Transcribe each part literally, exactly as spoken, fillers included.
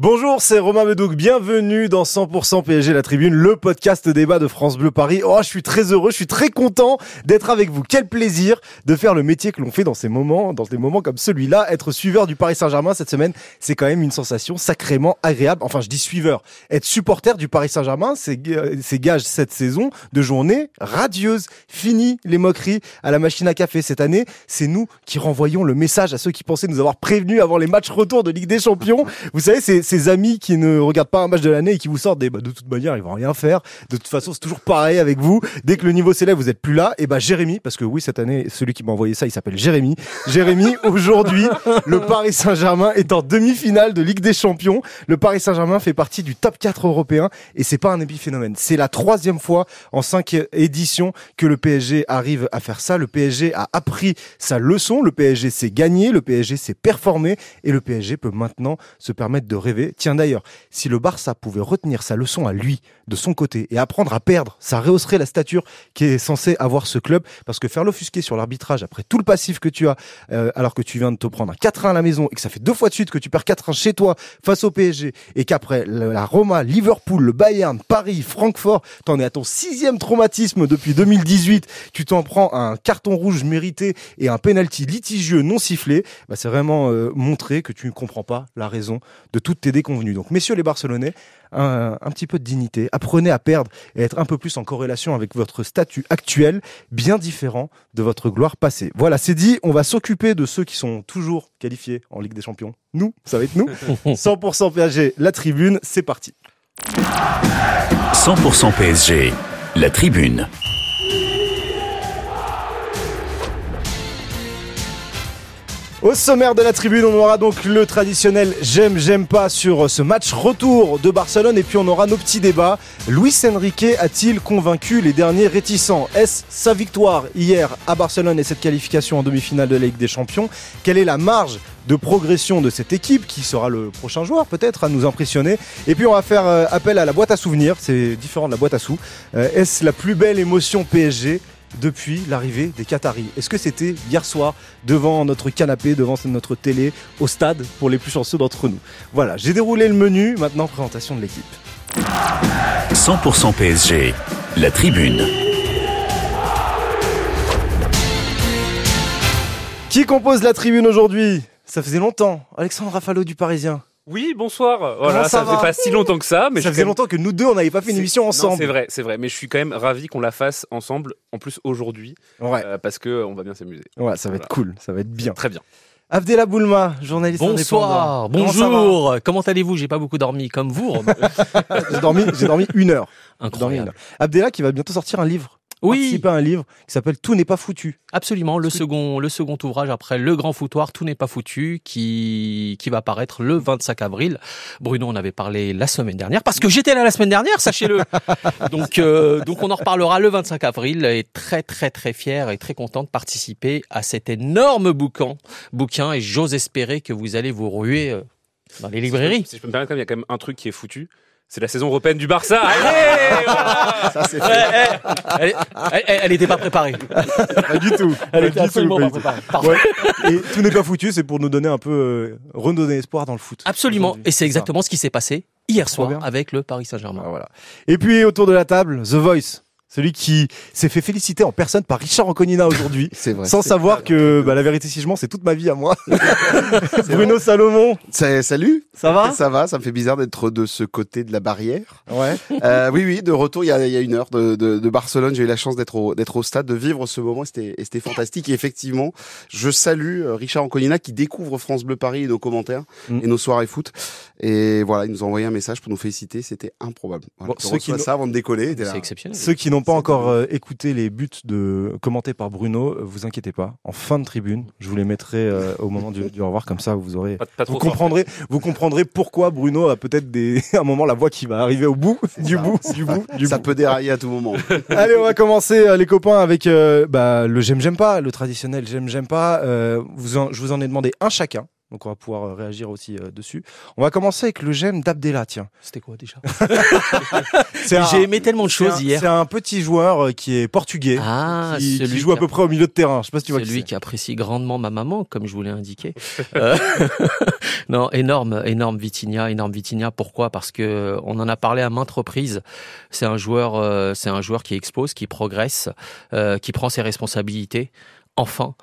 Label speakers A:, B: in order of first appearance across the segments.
A: Bonjour, c'est Romain Medouk, bienvenue dans cent pour cent P S G La Tribune, le podcast débat de France Bleu Paris. Oh, je suis très heureux, je suis très content d'être avec vous. Quel plaisir de faire le métier que l'on fait dans ces moments, dans des moments comme celui-là. Être suiveur du Paris Saint-Germain cette semaine, c'est quand même une sensation sacrément agréable. Enfin, je dis suiveur. Être supporter du Paris Saint-Germain, c'est, c'est gage cette saison de journée radieuse. Fini les moqueries à la machine à café. Cette année, c'est nous qui renvoyons le message à ceux qui pensaient nous avoir prévenus avant les matchs retour de Ligue des Champions. Vous savez, c'est ces amis qui ne regardent pas un match de l'année et qui vous sortent des bah, de toute manière ils vont rien faire, de toute façon c'est toujours pareil avec vous, dès que le niveau s'élève vous êtes plus là. Et bah Jérémy, parce que oui cette année celui qui m'a envoyé ça il s'appelle Jérémy Jérémy aujourd'hui le Paris Saint-Germain est en demi-finale de Ligue des Champions. Le Paris Saint-Germain fait partie du top quatre européen et c'est pas un épiphénomène, c'est la troisième fois en cinq éditions que le P S G arrive à faire ça. Le P S G a appris sa leçon, le P S G s'est gagné, le P S G s'est performé et le P S G peut maintenant se permettre de rêver. Tiens d'ailleurs, si le Barça pouvait retenir sa leçon à lui, de son côté, et apprendre à perdre, ça rehausserait la stature qui est censée avoir ce club, parce que faire l'offusquer sur l'arbitrage après tout le passif que tu as, euh, alors que tu viens de te prendre un quatre un à la maison, et que ça fait deux fois de suite que tu perds quatre un chez toi face au P S G, et qu'après la Roma, Liverpool, le Bayern, Paris, Francfort, t'en es à ton sixième traumatisme depuis deux mille dix-huit, tu t'en prends un carton rouge mérité et un penalty litigieux non sifflé, bah c'est vraiment euh, montrer que tu ne comprends pas la raison de toutes tes déconvenues. Donc messieurs les Barcelonais, un, un petit peu de dignité, apprenez à perdre et être un peu plus en corrélation avec votre statut actuel, bien différent de votre gloire passée. Voilà, c'est dit, on va s'occuper de ceux qui sont toujours qualifiés en Ligue des Champions. Nous, ça va être nous. cent pour cent P S G, La Tribune, c'est parti.
B: cent pour cent P S G, La Tribune.
A: Au sommaire de La Tribune, on aura donc le traditionnel j'aime, j'aime pas sur ce match retour de Barcelone, et puis on aura nos petits débats. Luis Enrique a-t-il convaincu les derniers réticents? Est-ce sa victoire hier à Barcelone et cette qualification en demi-finale de la Ligue des Champions? Quelle est la marge de progression de cette équipe? Qui sera le prochain joueur peut-être à nous impressionner? Et puis on va faire euh, appel à la boîte à souvenirs, c'est différent de la boîte à sous. Euh, est-ce la plus belle émotion P S G depuis l'arrivée des Qataris? Est-ce que c'était hier soir devant notre canapé, devant notre télé, au stade pour les plus chanceux d'entre nous? Voilà, j'ai déroulé le menu, maintenant présentation de l'équipe.
B: cent pour cent P S G, La Tribune.
A: Qui compose La Tribune aujourd'hui? Ça faisait longtemps. Alexandre Raffalo du Parisien.
C: Oui, bonsoir. Voilà,
A: ça,
C: ça
A: va
C: faisait pas si longtemps que ça, mais
A: ça
C: je
A: faisait
C: même...
A: longtemps que nous deux on n'avait pas fait une
C: c'est...
A: émission ensemble.
C: Non, c'est vrai, c'est vrai, mais je suis quand même ravi qu'on la fasse ensemble, en plus aujourd'hui,
A: ouais.
C: euh, parce que on va bien s'amuser.
A: Ouais, ça va
C: voilà.
A: être cool, ça va être bien.
C: Très bien.
A: Abdellah Boulma, journaliste
D: Bonsoir,
A: indépendant.
D: bonjour. Comment, Comment allez-vous? J'ai pas beaucoup dormi comme vous.
A: j'ai dormi, j'ai dormi une heure.
D: Incroyable.
A: Une heure. Abdellah qui va bientôt sortir un livre.
D: Oui,
A: participer à un livre qui s'appelle Tout n'est pas foutu.
D: Absolument, le second, le second ouvrage après Le Grand Foutoir, Tout n'est pas foutu, qui, qui va paraître le vingt-cinq avril. Bruno en avait parlé la semaine dernière, parce que j'étais là la semaine dernière, sachez-le. donc, euh, donc on en reparlera le vingt-cinq avril, et très très très fier et très content de participer à cet énorme bouquin, bouquin, et j'ose espérer que vous allez vous ruer dans les librairies.
C: Si je, si je peux me permettre, il y a quand même un truc qui est foutu. C'est la saison européenne du Barça. Allez, voilà.
A: Ça c'est fait.
D: Elle, elle, elle, elle était pas préparée.
A: Pas du tout.
D: Elle
A: pas
D: était
A: du
D: absolument
A: tout,
D: pas
A: pas
D: préparée.
A: Ouais. Et tout n'est pas foutu, c'est pour nous donner un peu, euh, redonner espoir dans le foot.
D: Absolument.
A: Aujourd'hui.
D: Et c'est exactement ce qui s'est passé hier soir
A: bien.
D: avec le Paris Saint-Germain.
A: Ah, voilà. Et puis autour de la table, The Voice. Celui qui s'est fait féliciter en personne par Richard Anconina aujourd'hui.
E: C'est vrai.
A: Sans
E: c'est
A: savoir
E: vrai.
A: que bah, la vérité si je mens, c'est toute ma vie à moi. Bruno Salomon.
E: Ça- Salut.
A: Ça va?
E: Ça va, ça me fait bizarre d'être de ce côté de la barrière.
A: Ouais.
E: Euh, oui, oui, de retour il y a, il y a une heure de, de, de Barcelone. J'ai eu la chance d'être au, d'être au stade, de vivre ce moment. C'était, et c'était fantastique. Et effectivement, je salue euh, Richard Anconina qui découvre France Bleu Paris et nos commentaires
A: Mm.
E: et nos soirées foot. Et voilà, il nous a envoyé un message pour nous féliciter. C'était improbable. Voilà,
A: Bon,
E: je
A: ceux qui
E: reçois
A: n'ont-
E: ça avant de décoller. et t'es là.
D: C'est exceptionnel.
A: Ceux qui n'ont pas
E: C'est
A: encore
E: dingue.
A: euh, écouté les buts de commentés par Bruno, euh, vous inquiétez pas. En fin de tribune, je vous les mettrai euh, au moment du, du au revoir, comme ça vous aurez,
C: Pas, pas trop
A: vous
C: fort.
A: comprendrez, vous comprendrez pourquoi Bruno a peut-être des, à un moment la voix qui va arriver au bout, du
E: ça.
A: bout, du bout, du
E: Ça
A: bout.
E: peut dérailler à tout moment.
A: Allez, on va commencer euh, les copains avec euh, bah, le j'aime j'aime pas, le traditionnel j'aime j'aime pas. Euh, vous en, je vous en ai demandé un chacun. donc on va pouvoir euh, réagir aussi euh, dessus. On va commencer avec le j'aime d'Abdella, tiens.
D: C'était quoi déjà?
A: C'est un-
D: J'ai aimé tellement de
A: c'est
D: choses
A: un-
D: hier.
A: C'est un petit joueur euh, qui est portugais,
D: Ah,
A: qui, qui
D: celui
A: joue à
D: qui
A: peu près au milieu de terrain. Je sais pas si tu vois
D: C'est
A: qui
D: lui
A: c'est.
D: qui apprécie grandement ma maman, comme je vous l'ai indiqué. Euh, non, énorme, énorme Vitinha, énorme Vitinha. Pourquoi? Parce que on en a parlé à maintes reprises. C'est un joueur, euh, c'est un joueur qui explose, qui progresse, euh, qui prend ses responsabilités. Enfin,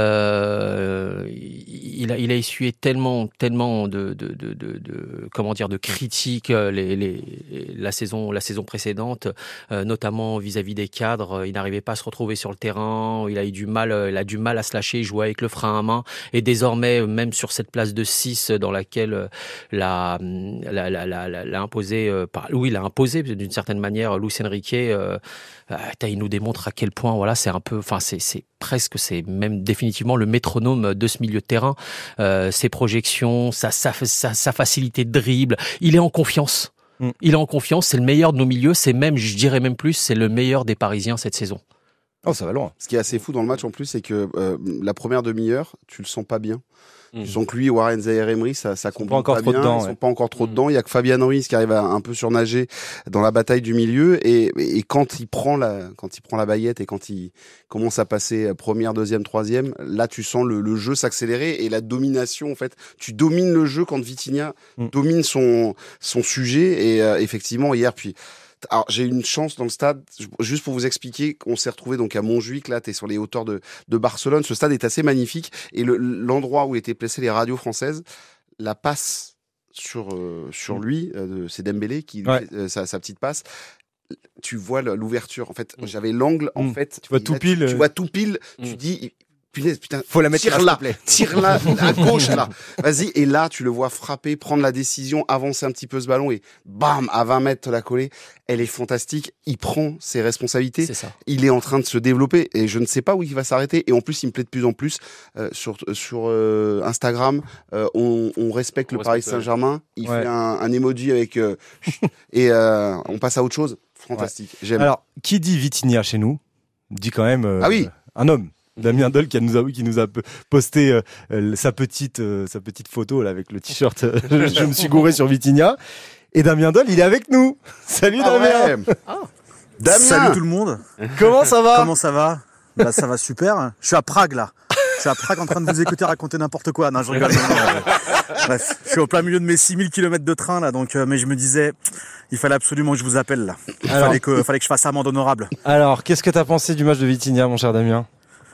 D: euh, il a, il a essuyé tellement, tellement de, de, de, de, de comment dire, de critiques les, les, la saison, la saison précédente, euh, notamment vis-à-vis des cadres. Il n'arrivait pas à se retrouver sur le terrain. Il a eu du mal, il a du mal à se lâcher. Il jouait avec le frein à main. Et désormais, même sur cette place de six dans laquelle la, la, la, la, la, l'a imposé, euh, par, oui, il a imposé d'une certaine manière Luis Enrique. Euh, il nous démontre à quel point, voilà, c'est un peu, enfin, c'est, c'est presque, c'est même définitivement le métronome de ce milieu de terrain. Euh, ses projections, sa, sa, sa, sa facilité de dribble. Il est en confiance. Mm. Il est en confiance. C'est le meilleur de nos milieux. C'est même, je dirais même plus, c'est le meilleur des Parisiens cette saison.
A: Oh, ça va loin.
E: Ce qui est assez fou dans le match en plus, c'est que euh, la première demi-heure, tu le sens pas bien.
C: Mmh.
E: Tu sens que lui, Warren Zaïre-Emery, ça, ça combine
A: pas encore
E: pas
A: trop
E: bien.
A: dedans,
E: Ils sont
A: ouais.
E: pas encore trop
C: Mmh.
E: dedans. Il y a que Fabian Ruiz qui arrive à un peu surnager dans la bataille du milieu. Et, et quand il prend la, quand il prend la baguette et quand il commence à passer première, deuxième, troisième, là, tu sens le, le jeu s'accélérer et la domination. En fait, tu domines le jeu quand Vitinha mmh. domine son son sujet. Et euh, effectivement, hier, puis. Alors, j'ai eu une chance dans le stade, juste pour vous expliquer, qu'on s'est retrouvé donc à Montjuic, là, t'es sur les hauteurs de, de Barcelone. Ce stade est assez magnifique. Et le, l'endroit où étaient placées les radios françaises, la passe sur, euh, sur lui, euh, c'est Dembélé qui
A: Ouais.
E: fait euh, sa, sa petite passe. Tu vois l'ouverture. En fait, j'avais l'angle, en
A: mmh.
E: fait.
A: Tu vois tout
E: là,
A: pile.
E: Tu, tu vois tout pile.
C: Mmh.
E: Tu dis, punaise, putain,
A: Faut la mettre
E: tire
A: là,
E: là,
A: s'il te plaît.
E: tire là, à gauche là. Vas-y, et là, tu le vois frapper, prendre la décision, avancer un petit peu ce ballon et bam, à vingt mètres, te la coller. Elle est fantastique. Il prend ses responsabilités.
D: C'est ça.
E: Il est en train de se développer et je ne sais pas où il va s'arrêter. Et en plus, il me plaît de plus en plus euh, sur sur euh, Instagram. Euh, on, on respecte
C: On
E: le Paris
C: respecte,
E: Saint-Germain. Il
A: ouais.
E: fait un, un emoji avec euh, et euh, on passe à autre chose. Fantastique. J'aime.
A: Alors, qui dit Vitinha chez nous dit quand même euh,
E: Ah oui.
A: un homme. Damien Dole qui nous a qui nous a posté euh, euh, sa petite euh, sa petite photo là avec le t-shirt euh, je, je me suis gouré sur Vitinha et Damien Dole il est avec nous. Salut
E: Ah
A: Damien.
E: ouais. Damien.
F: Salut tout le monde.
A: Comment ça va?
F: Comment ça va? Bah ça va super. Je suis à Prague là. Je suis à Prague en train de vous écouter raconter n'importe quoi. Non, je rigole. Non, non, non. Bref, je suis au plein milieu de mes six mille kilomètres de train là, donc euh, mais je me disais, il fallait absolument que je vous appelle là. Il
A: Alors.
F: fallait que, fallait que je fasse amende honorable.
A: Alors, qu'est-ce que t'as pensé du match de Vitinha, mon cher Damien?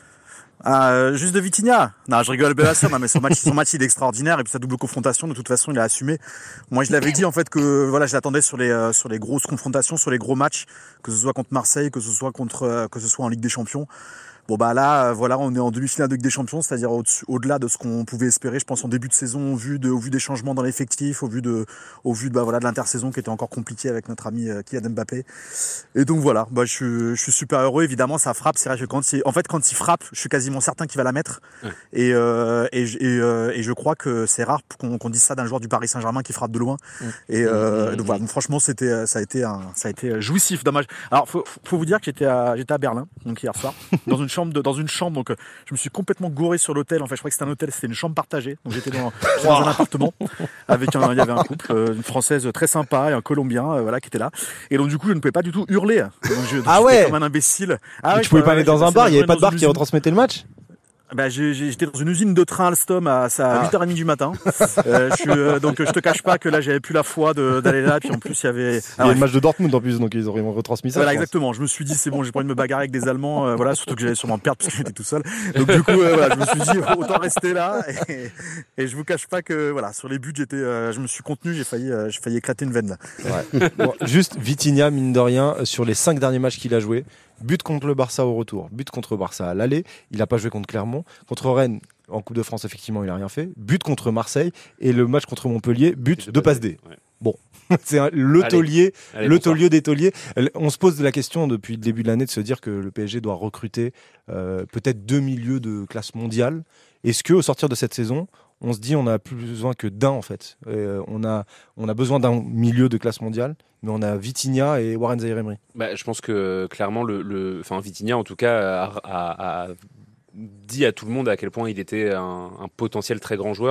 F: Ah, euh, juste de Vitinha. Non, je rigole bien sûr, non, mais son match, son match il est extraordinaire et puis sa double confrontation, de toute façon, il a assumé. Moi, je l'avais dit en fait que voilà, je l'attendais sur les euh, sur les grosses confrontations, sur les gros matchs, que ce soit contre Marseille, que ce soit contre euh, que ce soit en Ligue des Champions. Bon bah là, euh, voilà, on est en demi-finale de Ligue des Champions, c'est-à-dire au-dessus, au-delà de ce qu'on pouvait espérer, je pense en début de saison, au vu de, au vu des changements dans l'effectif, au vu de, au vu de bah voilà de l'intersaison qui était encore compliquée avec notre ami euh, Kylian Mbappé. Et donc voilà, bah je suis, je suis super heureux. Évidemment, ça frappe. C'est vrai que quand il, en fait, quand il frappe, je suis quasiment certain qu'il va la mettre.
C: Ouais.
F: Et euh, et, et, euh, et je crois que c'est rare qu'on, qu'on dise ça d'un joueur du Paris Saint-Germain qui frappe de loin.
C: Ouais.
F: Et euh,
C: Mmh.
F: donc voilà, donc franchement, c'était, ça a été un, ça a été jouissif. Dommage. Alors faut, faut vous dire que j'étais à, j'étais à Berlin, donc hier soir, dans une chambre de, dans une chambre. Donc, euh, je me suis complètement gouré sur l'hôtel. En fait, je crois que c'était un hôtel, c'était une chambre partagée. Donc, j'étais dans, dans un appartement avec un, il y avait un couple, euh, une Française très sympa et un Colombien, euh, voilà, qui était là. Et donc, du coup, je ne pouvais pas du tout hurler. Donc, je, donc,
A: Ah
F: j'étais
A: ouais.
F: comme un imbécile. Ah
A: Mais
F: ouais,
A: tu pouvais
F: je-
A: pas aller
F: je-
A: dans un
F: je-
A: bar, il y avait
F: dans
A: pas de bar
F: une
A: qui
F: usine.
A: retransmettait le match?
F: Bah, j'ai, j'ai- j'étais dans une usine de train Alstom à, à huit heures trente du matin. Euh, je suis, euh, donc, je te cache pas que là, j'avais plus la foi de, d'aller là. Puis en plus, il y avait.
A: Il y
F: Ah
A: a
F: ouais.
A: le match de Dortmund en plus, donc ils auraient retransmis ça.
F: Voilà,
A: je pense.
F: exactement. Je me suis dit, c'est bon, j'ai pas envie de me bagarrer avec des Allemands, euh, voilà, surtout que j'allais sûrement perdre parce que j'étais tout seul. Donc, du coup, euh, voilà, je me suis dit, autant rester là. Et, et je vous cache pas que, voilà, sur les buts, j'étais, euh, je me suis contenu, j'ai failli, euh, j'ai failli éclater une veine, là.
A: Ouais. Bon, juste Vitinha, mine de rien, sur les cinq derniers matchs qu'il a joué, but contre le Barça au retour, but contre Barça à l'aller, il n'a pas joué contre Clermont, contre Rennes en Coupe de France effectivement il n'a rien fait, but contre Marseille et le match contre Montpellier, but de passe D.
C: Ouais.
A: Bon, c'est un- le
C: Allez.
A: taulier,
C: Allez,
A: le
C: bonsoir.
A: taulier des tauliers. On se pose la question depuis le début de l'année de se dire que le P S G doit recruter euh, peut-être deux milieux de classe mondiale. Est-ce que au sortir de cette saison, on se dit on a plus besoin que d'un en fait. Euh, on a on a besoin d'un milieu de classe mondiale, mais on a Vitinha et Warren Zaïre-Emery.
C: Bah, je pense que clairement, le, le, enfin, Vitinha en tout cas a, a- a dit à tout le monde à quel point il était un, un potentiel très grand joueur.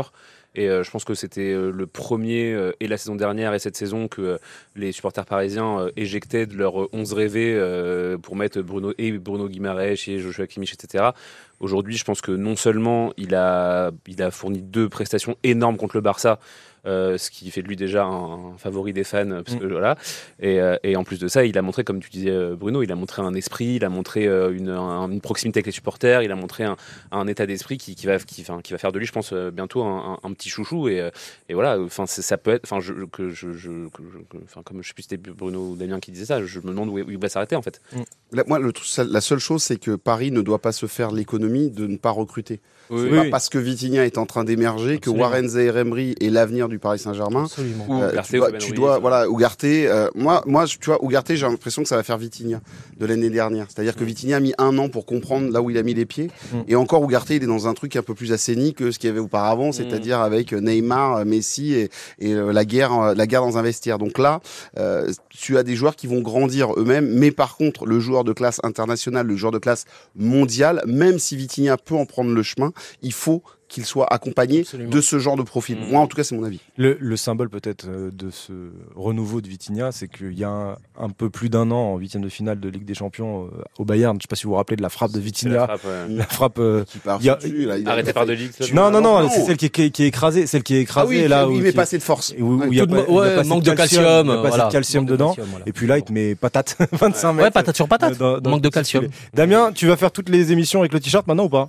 C: Et euh, je pense que c'était euh, le premier euh, et la saison dernière et cette saison que euh, les supporters parisiens euh, éjectaient de leur onze rêvés euh, pour mettre Bruno et Bruno Guimaraes et Joshua Kimmich, et cetera. Aujourd'hui, je pense que non seulement il a, il a fourni deux prestations énormes contre le Barça, euh, ce qui fait de lui déjà un, un favori des fans, parce que, mm. voilà. Et, euh, et en plus de ça, il a montré, comme tu disais Bruno, il a montré un esprit, il a montré euh, une, un, une proximité avec les supporters, il a montré un, un état d'esprit qui, qui, va, qui, enfin, qui va faire de lui, je pense, bientôt un, un, un petit chouchou. Et, et voilà, enfin, ça peut être, enfin, je, que je, je, que je, enfin, comme je sais plus si c'était Bruno ou Damien qui disait ça, je me demande où, où il va s'arrêter en fait.
E: Mm. Là, moi, le, la seule chose, c'est que Paris ne doit pas se faire l'économie de ne pas recruter.
C: Oui,
E: c'est
C: oui,
E: pas
C: oui.
E: parce que Vitinha est en train d'émerger que Warren Zaïre-Emery est l'avenir du Paris Saint-Germain.
D: Absolument.
C: Ou
E: Euh,
C: Ugarte,
E: tu dois,
C: ou
E: tu
C: Ben
E: dois
C: Ruiz.
E: voilà, Ugarte. Euh, moi, moi, tu vois, Ugarte, j'ai l'impression que ça va faire Vitinha de l'année dernière. C'est-à-dire que Vitinha a mis un an pour comprendre là où il a mis les pieds.
A: Mm.
E: Et encore, Ugarte, il est dans un truc un peu plus assaini que ce qu'il y avait auparavant, c'est-à-dire avec Neymar, Messi et, et euh, la guerre, euh, la guerre dans un vestiaire. Donc là, euh, tu as des joueurs qui vont grandir eux-mêmes. Mais par contre, le joueur de classe internationale, le joueur de classe mondiale, même si Vitinha peut en prendre le chemin, il faut qu'il soit accompagné
D: Absolument.
E: de ce genre de profil.
C: Mmh.
E: Moi, en tout cas, c'est mon avis.
A: Le, le symbole peut-être euh, de ce renouveau de Vitinha, c'est qu'il y a un, un peu plus d'un an, en huitième de finale de Ligue des Champions euh, au Bayern, je ne sais pas si vous vous rappelez de la frappe de
C: C'est la
A: Vitinha,
C: frappe, ouais.
A: la frappe. euh,
E: Qui part
A: Il y a-
E: foutu, là, il a-
C: Arrêté par De Ligt.
E: Tu-
A: Non, non, non,
E: non.
A: c'est celle qui est, qui est- qui est écrasée, celle qui est
E: Ah
A: écrasée
E: oui,
A: là
E: oui,
A: où
E: mais
A: qui-
E: pas assez de force.
A: où- où
E: Ouais.
A: il y a
D: Tout de-
A: pas- il y a
D: ouais,
A: pas assez
D: manque de calcium,
A: il y a pas assez
D: voilà.
A: de calcium
D: Manque de
A: dedans.
D: calcium, voilà.
A: Et puis là, il te met patate, vingt-cinq mètres.
D: Ouais, patate sur patate.
A: euh, dans- dans-
D: Manque de calcium.
A: Damien, tu vas faire toutes les émissions avec le t-shirt maintenant ou pas?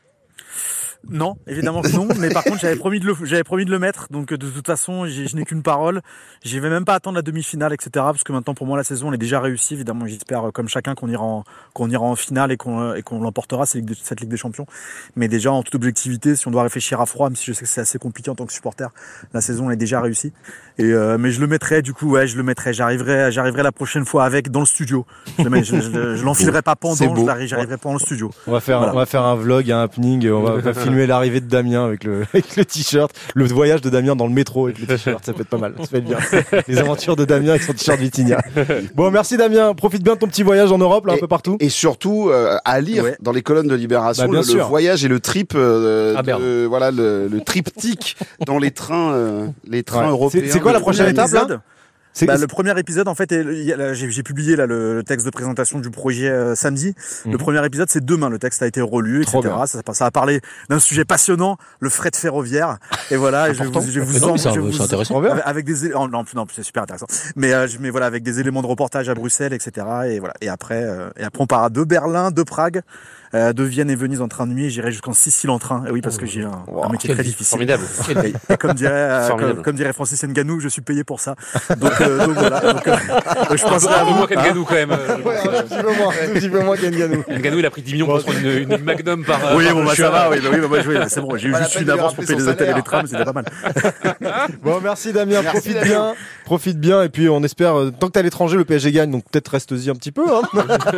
F: Non, évidemment que non. Mais par contre, j'avais promis de le, j'avais promis de le mettre. Donc, de toute façon, j'ai- je n'ai qu'une parole. Je vais même pas attendre la demi-finale, et cetera. Parce que maintenant, pour moi, la saison, elle est déjà réussie. Évidemment, j'espère, euh, comme chacun, qu'on ira en, qu'on ira en finale et qu'on, euh, et qu'on l'emportera, cette Ligue, des- cette Ligue des Champions. Mais déjà, en toute objectivité, si on doit réfléchir à froid, même si je sais que c'est assez compliqué en tant que supporter, la saison, elle est déjà réussie. Et, euh, mais je le mettrai, du coup, ouais, je le mettrai. J'arriverai, j'arriverai la prochaine fois avec dans le studio. Je, le mets- je, je, je l'enfilerai pas
E: C'est
F: pendant,
E: beau.
F: je l'arri- j'arriverai pas dans le studio.
A: On va faire,
F: Voilà.
A: on va faire un vlog, un happening, on va, on va filmer l'arrivée de Damien avec le, avec le t-shirt, le voyage de Damien dans le métro avec le t-shirt, ça peut être pas mal, ça peut être bien. Les aventures de Damien avec son t-shirt Vitinha. Bon, merci Damien, profite bien de ton petit voyage en Europe, là, un peu partout.
E: Et surtout, euh, à lire
F: Ouais.
E: dans les colonnes de Libération,
A: Bah, bien
E: le, le
A: sûr.
E: voyage et le trip, euh,
D: À
E: de-
D: Berne.
E: voilà, le, le triptyque dans les trains, euh, les trains
A: Ouais.
E: européens.
A: C'est- c'est quoi la
F: Le
A: prochaine
F: premier
A: étape, là
F: épisode,
A: C'est-
F: Bah, le premier épisode, en fait, est- il y a- là, j'ai j'ai publié là, le, le texte de présentation du projet euh, samedi.
A: Mhm.
F: Le premier épisode, c'est demain. Le texte a été relu,
A: Trop
F: et cetera. Ça, ça va parler d'un sujet passionnant, le fret ferroviaire. Et voilà, et je vais vous, je vais vous,
D: Mais non, mais c'est
F: je vais
D: un-
F: vous-
D: c'est intéressant.
F: avec, avec des, é- oh, non, non, c'est super intéressant. Mais, euh, je- mais voilà, avec des éléments de reportage à Bruxelles, et cetera. Et voilà. Et après, euh, et après, on part de Berlin, de Prague, euh, de Vienne et Venise en train de nuit. Et j'irai jusqu'en Sicile en train. Et oui, parce que j'ai un, un métier
D: quelle
F: très
D: vie.
F: difficile.
C: Formidable.
F: Et, et comme dirait, euh,
C: Formidable.
F: comme, comme dirait Francis Ngannou, je suis payé pour ça. Donc, euh, donc voilà. Donc, euh, je pense
C: Un peu moins qu'Nganou quand même. euh,
A: Ouais, un petit peu moins, un petit peu moins qu'Nganou.
C: Nganou, il a pris dix millions pour se prendre une, une Magnum par.
F: Oui,
C: par
F: bon, bah,
C: chien.
F: ça va, oui, bah, oui, bah, moi, je- oui, bah, c'est bon, j'ai eu
E: Pas la
F: juste
E: peine
F: une
E: de lui
F: avance pour
E: rappeler
F: payer
E: son
F: les hôtels et
E: salaire.
F: les trams, c'était pas mal.
A: Bon, merci Damien,
E: Merci,
A: profite
E: Damien.
A: bien, profite bien, et puis on espère, euh, tant que t'es à l'étranger, le P S G gagne, donc peut-être reste-y un petit peu, hein.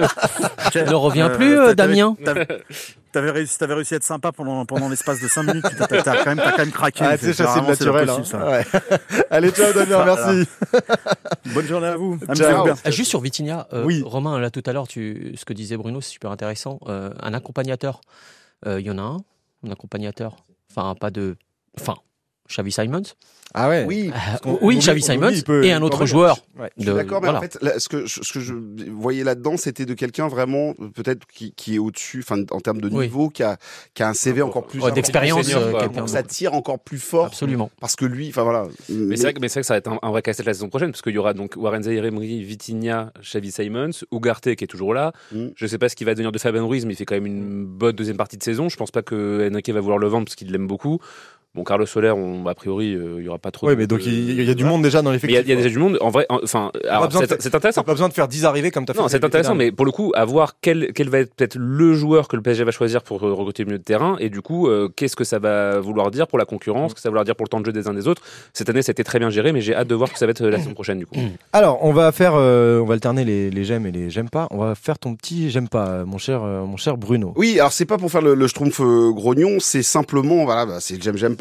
D: Ne reviens
F: Euh,
D: plus,
F: t'as-
D: euh,
F: t'avais-
D: Damien.
F: t'avais- T'avais réussi, t'avais réussi à être sympa pendant, pendant l'espace de cinq minutes. T'as, t'as- t'as quand même, t'as quand même craqué.
A: Ah, tu sais,
F: C'est
A: chasser le
F: vraiment, c'est
A: naturel,
F: pas
A: hein.
F: possible, ça.
A: Ouais. Allez, ciao Damien, merci.
F: Bonne journée à vous.
A: Ciao.
F: Amusez-vous bien.
D: Ah, juste sur Vitinha, euh,
A: Oui.
D: Romain, là tout à l'heure, tu, ce que disait Bruno, c'est super intéressant. Euh, un accompagnateur, euh, il y en a un, un accompagnateur. Enfin, pas de. Enfin, Xavi Simons.
A: Ah ouais.
E: Oui,
D: Euh, oui, Xavi Simons et un autre joueur.
A: Ouais.
E: je suis
D: de-
E: d'accord, mais
D: voilà.
E: en fait, là, ce que je, ce que je voyais là-dedans, c'était de quelqu'un vraiment, euh, peut-être qui, qui est au-dessus, enfin, en termes de
D: Oui.
E: niveau, qui a, qui a un C V encore plus
D: Ouais, d'expérience,
C: senior,
D: euh,
C: quoi.
D: quelqu'un
E: Donc
D: de-
E: ça tire encore plus fort.
D: Absolument.
E: Parce que lui, enfin voilà.
C: Mais c'est vrai, que- mais c'est vrai que ça va être un, un vrai casse-tête la saison prochaine, parce qu'il y aura donc Warren Zaïre-Emery, Vitinha, Xavi Simons, Ugarte qui est toujours là.
E: Mm.
C: Je sais pas ce qu'il va devenir de Fabien Ruiz, mais il fait quand même une bonne deuxième partie de saison. Je pense pas que Enrique va vouloir le vendre parce qu'il l'aime beaucoup. Bon, Carlos Soler, on, a priori, euh, il y aura pas trop.
A: Ouais,
C: de-
A: mais donc
C: de-
A: il y, y a du monde déjà dans
C: Mais
A: l'effectif.
C: il y, a- il y a déjà du monde. En vrai, en- enfin, alors,
A: besoin de
C: c'est
A: faire-
C: c'est
A: T'as
C: intéressant.
A: pas besoin de faire dix arrivées comme t'as fait.
C: Non, c'est
A: avec
C: intéressant,
A: Zidane.
C: mais pour le coup, à voir quel, quel va être peut-être le joueur que le P S G va choisir pour euh, recruter le milieu de terrain, et du coup, euh, qu'est-ce que ça va vouloir dire pour la concurrence, qu'est-ce que ça va vouloir dire pour le temps de jeu des uns des autres. Cette année, ça a été très bien géré, mais j'ai hâte de voir ce que ça va être euh, la saison prochaine, du coup.
A: Alors, on va faire, euh, on va alterner les, les j'aime et les j'aime pas. On va faire ton petit j'aime pas, euh, mon cher, euh, mon cher Bruno.
E: Oui, alors c'est pas pour faire le, le schtroumpf euh, grognon, c'est simplement, voilà, bah, c'est le j'aime, j'aime pas.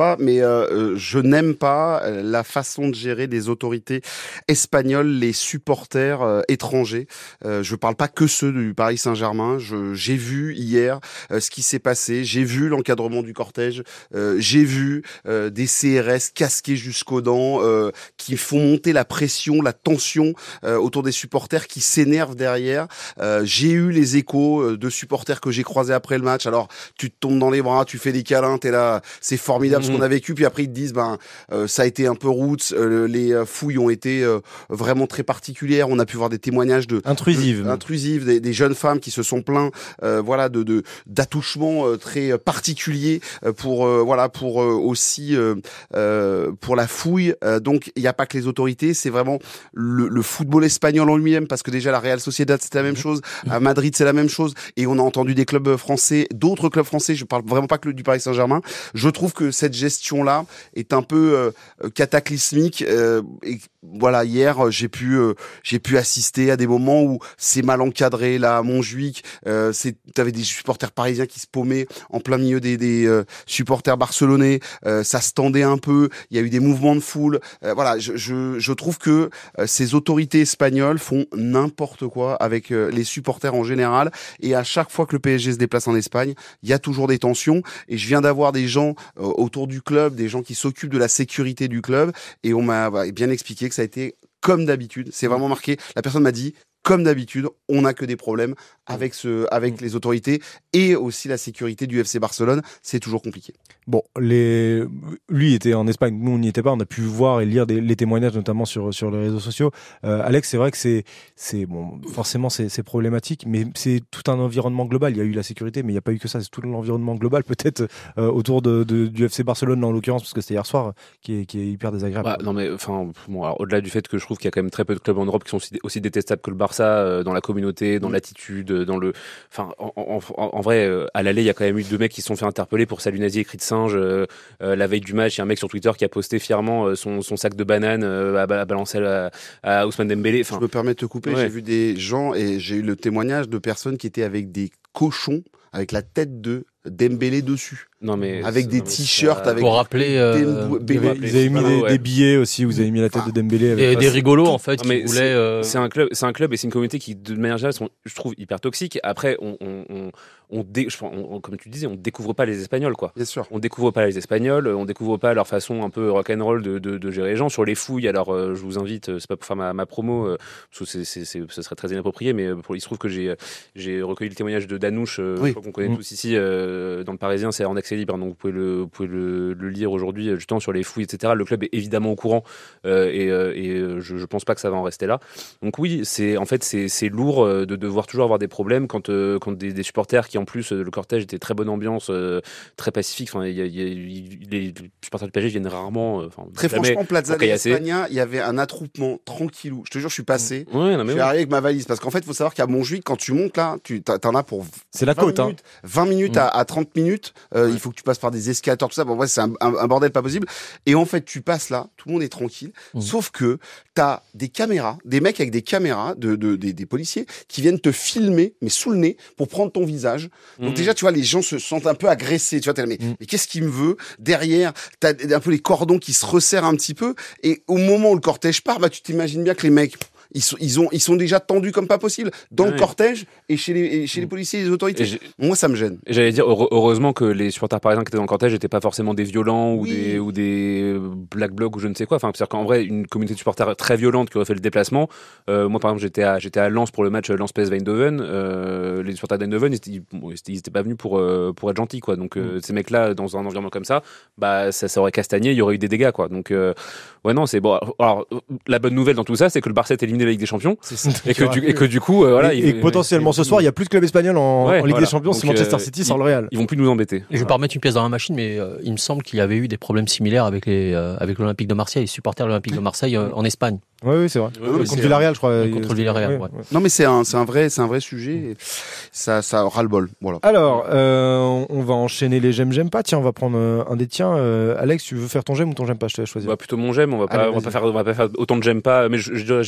E: pas, mais euh, je n'aime pas la façon de gérer des autorités espagnoles, les supporters euh, étrangers. Euh, je parle pas que ceux du Paris Saint-Germain. Je, j'ai vu hier euh, ce qui s'est passé. J'ai vu l'encadrement du cortège. Euh, j'ai vu euh, des C R S casqués jusqu'aux dents euh, qui font monter la pression, la tension euh, autour des supporters qui s'énervent derrière. Euh, j'ai eu les échos de supporters que j'ai croisés après le match. Alors tu te tombes dans les bras, tu fais des câlins, t'es là, c'est formidable mmh. ce qu'on a vécu. Puis après ils te disent ben euh, ça a été un peu roots, euh, les fouilles ont été euh, vraiment très particulières. On a pu voir des témoignages de
A: intrusives,
E: de, intrusives, des, des jeunes femmes qui se sont plaints, euh, voilà, de, de d'attouchements euh, très particuliers euh, pour euh, voilà pour euh, aussi euh, euh, pour la fouille. Euh, donc il n'y a pas que les autorités, c'est vraiment le, le football espagnol en lui-même, parce que déjà la Real Sociedad c'était la même chose, à Madrid c'est la même chose, et on a entendu des clubs français, d'autres clubs français. Je parle vraiment pas que du Paris Saint-Germain. Je trouve que cette gestion-là est un peu euh, cataclysmique. Euh, et voilà, hier j'ai pu euh, j'ai pu assister à des moments où c'est mal encadré. Là, à Montjuic, euh, c'est t'avais des supporters parisiens qui se paumaient en plein milieu des, des euh, supporters barcelonais. Euh, ça se tendait un peu. Il y a eu des mouvements de foule. Euh, voilà, je, je je trouve que euh, ces autorités espagnoles font n'importe quoi avec euh, les supporters en général. Et à chaque fois que le P S G se déplace en Espagne, il y a toujours des tensions. Et je viens d'avoir des gens euh, autour du club, des gens qui s'occupent de la sécurité du club, et on m'a bah, bien expliqué que ça a été comme d'habitude. C'est vraiment marqué. La personne m'a dit, comme d'habitude, on n'a que des problèmes avec ce, avec les autorités, et aussi la sécurité du F C Barcelone. C'est toujours compliqué.
A: Bon, les, lui était en Espagne, nous on n'y était pas, on a pu voir et lire des, les témoignages notamment sur sur les réseaux sociaux. Euh, Alex, c'est vrai que c'est c'est bon, forcément c'est c'est problématique, mais c'est tout un environnement global. Il y a eu la sécurité, mais il n'y a pas eu que ça. C'est tout l'environnement global, peut-être euh, autour de, de du F C Barcelone en l'occurrence, parce que c'était hier soir, qui est qui est hyper désagréable.
C: Bah, non mais enfin bon, alors, au-delà du fait que je trouve qu'il y a quand même très peu de clubs en Europe qui sont aussi, aussi détestables que le Barça, euh, dans la communauté, dans mmh. l'attitude, dans le, enfin en, en, en, en vrai, euh, à l'aller il y a quand même eu deux mecs qui se sont fait interpeller pour salut nazi et cri de singe. Euh, Euh, la veille du match, il y a un mec sur Twitter qui a posté fièrement euh, son, son sac de bananes euh, à, à balancer à, à Ousmane Dembélé. Enfin,
E: je me permets de te couper, ouais. J'ai vu des gens et j'ai eu le témoignage de personnes qui étaient avec des cochons avec la tête de Dembélé dessus.
C: Non mais
E: avec des t-shirts, avec
D: pour rappeler, euh,
E: Dembélé.
A: Vous avez mis des, ouais. des billets aussi, vous avez mis la tête de Dembélé avec
D: et des rigolos en fait.
C: Non, mais
D: qui
C: c'est,
D: voulaient, euh...
C: c'est un club, c'est un club et c'est une communauté qui de manière générale sont, je trouve, hyper toxiques. Après, on, on, on, on, dé, on, on comme tu disais, on découvre pas les Espagnols quoi.
E: Bien sûr.
C: On découvre pas les Espagnols, on découvre pas leur façon un peu rock'n'roll de, de, de gérer les gens. Sur les fouilles, alors euh, je vous invite, c'est pas pour faire ma, ma promo, euh, parce que c'est, c'est, c'est, ce serait très inapproprié, mais pour, il se trouve que j'ai, j'ai recueilli le témoignage de Danouche, euh, oui. je crois qu'on connaît mmh. tous ici euh, dans le Parisien, c'est en accès libre, hein, donc vous pouvez le vous pouvez le, le lire aujourd'hui justement sur les fouilles, et cetera. Le club est évidemment au courant euh, et, euh, et je, je pense pas que ça va en rester là. Donc oui, c'est en fait c'est, c'est lourd de devoir toujours avoir des problèmes quand euh, quand des, des supporters qui en plus le cortège était très bonne ambiance, euh, très pacifique. Enfin, il y a, il y a, les supporters du P S G viennent rarement. Enfin,
E: très franchement, Plaza de l'Espagne, il y avait un attroupement tranquillou. Je te jure, je suis passé.
C: Ouais, non, mais
E: je suis
C: oui.
E: arrivé avec ma valise parce qu'en fait, il faut savoir qu'à Montjuic, quand tu montes là, tu t'en as pour
A: c'est la côte,
E: minutes,
A: hein.
E: vingt minutes à, à trente minutes. Euh, ouais. Il faut que tu passes par des escalators, tout ça. Bon, ouais, c'est un, un, un bordel pas possible. Et en fait, tu passes là, tout le monde est tranquille. Mmh. Sauf que t'as des caméras, des mecs avec des caméras, de, de, des, des policiers qui viennent te filmer, mais sous le nez, pour prendre ton visage. Donc mmh. déjà, tu vois, les gens se sentent un peu agressés. Tu vois, t'es là, mais, mmh. mais qu'est-ce qu'il me veut? Derrière, t'as un peu les cordons qui se resserrent un petit peu. Et au moment où le cortège part, bah, tu t'imagines bien que les mecs, Ils sont, ils ont, ils sont déjà tendus comme pas possible dans ouais. le cortège et chez les, et chez les policiers et les autorités. Et moi, ça me gêne.
C: Et j'allais dire, heureusement que les supporters parisiens qui étaient dans le cortège n'étaient pas forcément des violents ou
E: oui.
C: des, ou des black blocs ou je ne sais quoi. Enfin, c'est-à-dire qu'en vrai, une communauté de supporters très violente qui aurait fait le déplacement. Euh, moi, par exemple, j'étais à, j'étais à Lens pour le match Lens-P S V Eindhoven. Euh, les supporters d'Eindhoven, ils, ils étaient pas venus pour, euh, pour être gentils, quoi. Donc, euh, mm. ces mecs-là, dans un environnement comme ça, bah, ça, ça aurait castagné, il y aurait eu des dégâts, quoi. Donc, euh, ouais, non, c'est bon. Alors, la bonne nouvelle dans tout ça, c'est que le Barça est éliminé de la Ligue des Champions. C'est Et que, du, et que du coup, euh, voilà.
A: Et, et que potentiellement ce soir, il n'y a plus de club espagnol en, ouais, en Ligue voilà. des Champions, c'est Manchester City euh, sans le Real.
C: Ils vont plus nous embêter.
D: Et je vais pas remettre une pièce dans la machine, mais euh, il me semble qu'il y avait eu des problèmes similaires avec les, euh, avec l'Olympique de Marseille, les supporters de l'Olympique de Marseille euh, en Espagne.
A: Oui, oui, c'est vrai.
E: Ouais, ouais,
A: contre Villarreal, je crois.
D: Ouais, contre Villarreal, ouais. ouais.
E: Non, mais c'est un, c'est un vrai, c'est un vrai sujet. Ça, ça ras le bol. Voilà.
A: Alors, euh, on va enchaîner les j'aime, j'aime pas. Tiens, on va prendre un des tiens. Euh, Alex, tu veux faire ton j'aime ou ton j'aime pas? Je te laisse choisir.
C: Bah, plutôt mon j'aime. On va pas, Allez, on va pas faire, on va pas faire autant de j'aime pas. Mais je, je, j'ai quand même un petit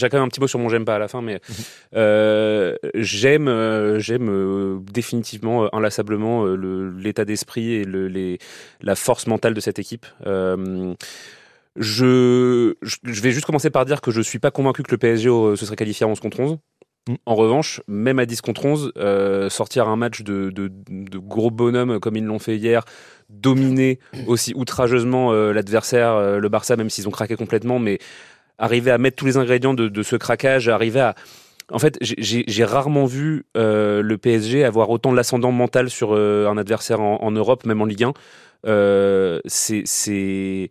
C: mot sur mon j'aime pas à la fin, mais euh, j'aime, euh, j'aime euh, définitivement, euh, inlassablement euh, le, l'état d'esprit et le, les, la force mentale de cette équipe. Euh, je, je vais juste commencer par dire que je suis pas convaincu que le P S G euh, se serait qualifié à onze contre onze. Mm. En revanche, même à dix contre onze, euh, sortir un match de, de, de gros bonhommes comme ils l'ont fait hier, dominer aussi outrageusement euh, l'adversaire, euh, le Barça, même s'ils ont craqué complètement, mais arriver à mettre tous les ingrédients de, de ce craquage, arriver à... En fait, j'ai, j'ai rarement vu euh, le P S G avoir autant de l'ascendant mental sur euh, un adversaire en, en Europe, même en Ligue un. Euh, c'est... c'est...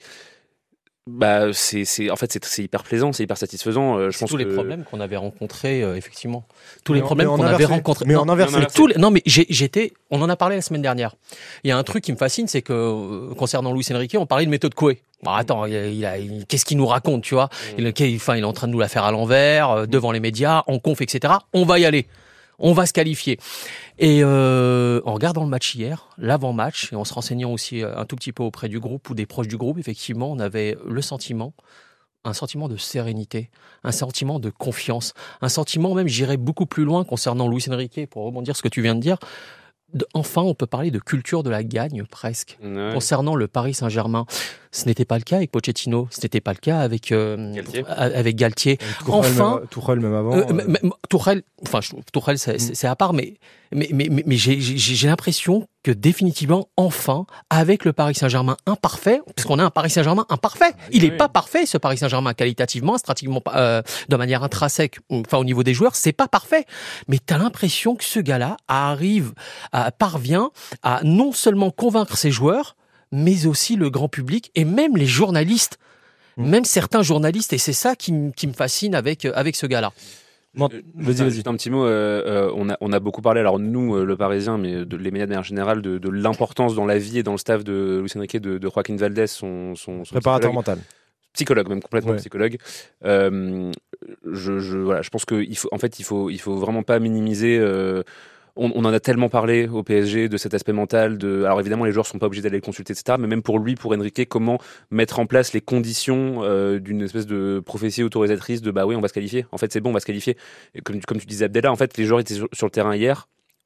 C: Bah, c'est, c'est, en fait, c'est, c'est hyper plaisant, c'est hyper satisfaisant. Euh, je
D: c'est
C: pense
D: tous
C: que...
D: les problèmes qu'on avait rencontrés, euh, effectivement. Tous
A: Mais
D: les
A: en-
D: problèmes
A: mais en
D: qu'on avait
A: inversé.
D: rencontrés.
A: Mais
D: non,
A: en inversé.
D: mais tous les- non, mais j'ai- j'étais, on en a parlé la semaine dernière. Il y a un truc qui me fascine, c'est que, euh, concernant Luis Enrique, on parlait de méthode Coué. Bon, attends, il a, il a- il- qu'est-ce qu'il nous raconte, tu vois? Il, il- enfin, il est en train de nous la faire à l'envers, euh, devant les médias, en conf, et cetera. On va y aller. On va se qualifier. Et euh, en regardant le match hier, l'avant-match, et en se renseignant aussi un tout petit peu auprès du groupe ou des proches du groupe, effectivement, on avait le sentiment, un sentiment de sérénité, un sentiment de confiance, un sentiment même, j'irais beaucoup plus loin concernant Luis Enrique, pour rebondir sur ce que tu viens de dire. De, enfin, on peut parler de culture de la gagne, presque.
C: Ouais.
D: Concernant le Paris Saint-Germain, ce n'était pas le cas avec Pochettino, ce n'était pas le cas avec euh,
C: Galtier.
D: avec Galtier.
A: Tuchel,
D: Enfin,
A: même, Tuchel, même avant.
D: Euh,
A: euh,
D: mais- mais- Tourelle, enfin, je- Tourelle, c'est, c'est, c'est à part, mais, mais, mais, mais, mais j'ai, j'ai, j'ai l'impression que définitivement, enfin, avec le Paris Saint-Germain imparfait, parce qu'on a un Paris Saint-Germain imparfait, il est
C: oui.
D: pas parfait, ce Paris Saint-Germain, qualitativement, stratégiquement, euh, de manière intrinsèque, enfin, au niveau des joueurs, c'est pas parfait. Mais t'as l'impression que ce gars-là arrive, à, parvient à non seulement convaincre ses joueurs, mais aussi le grand public et même les journalistes.
A: Mm.
D: Même certains journalistes, et c'est ça qui, m- qui me fascine avec, avec ce gars-là.
A: Non,
C: Euh,
A: vas-y,
C: juste un-
A: vas-y.
C: Juste un petit mot. euh, euh, on, a, on a beaucoup parlé, alors nous, euh, le Parisien, mais de, les médias de manière générale, de, de l'importance dans la vie et dans le staff de Luis Enrique, de, de Joaquin Valdés, son, son, son
A: Préparateur
C: psychologue.
A: mental.
C: Psychologue, même complètement
A: Ouais.
C: psychologue. Euh, je, je, voilà, je pense qu'il faut, en fait, il faut, il faut vraiment pas minimiser. Euh, on, on en a tellement parlé au P S G de cet aspect mental. De, alors évidemment, les joueurs sont pas obligés d'aller le consulter, et cetera. Mais même pour lui, pour Enrique, comment mettre en place les conditions euh, d'une espèce de prophétie autorisatrice de bah oui, on va se qualifier. En fait, c'est bon, on va se qualifier. Et comme, tu- comme tu disais, Abdallah, en fait, les joueurs étaient sur, sur le terrain hier.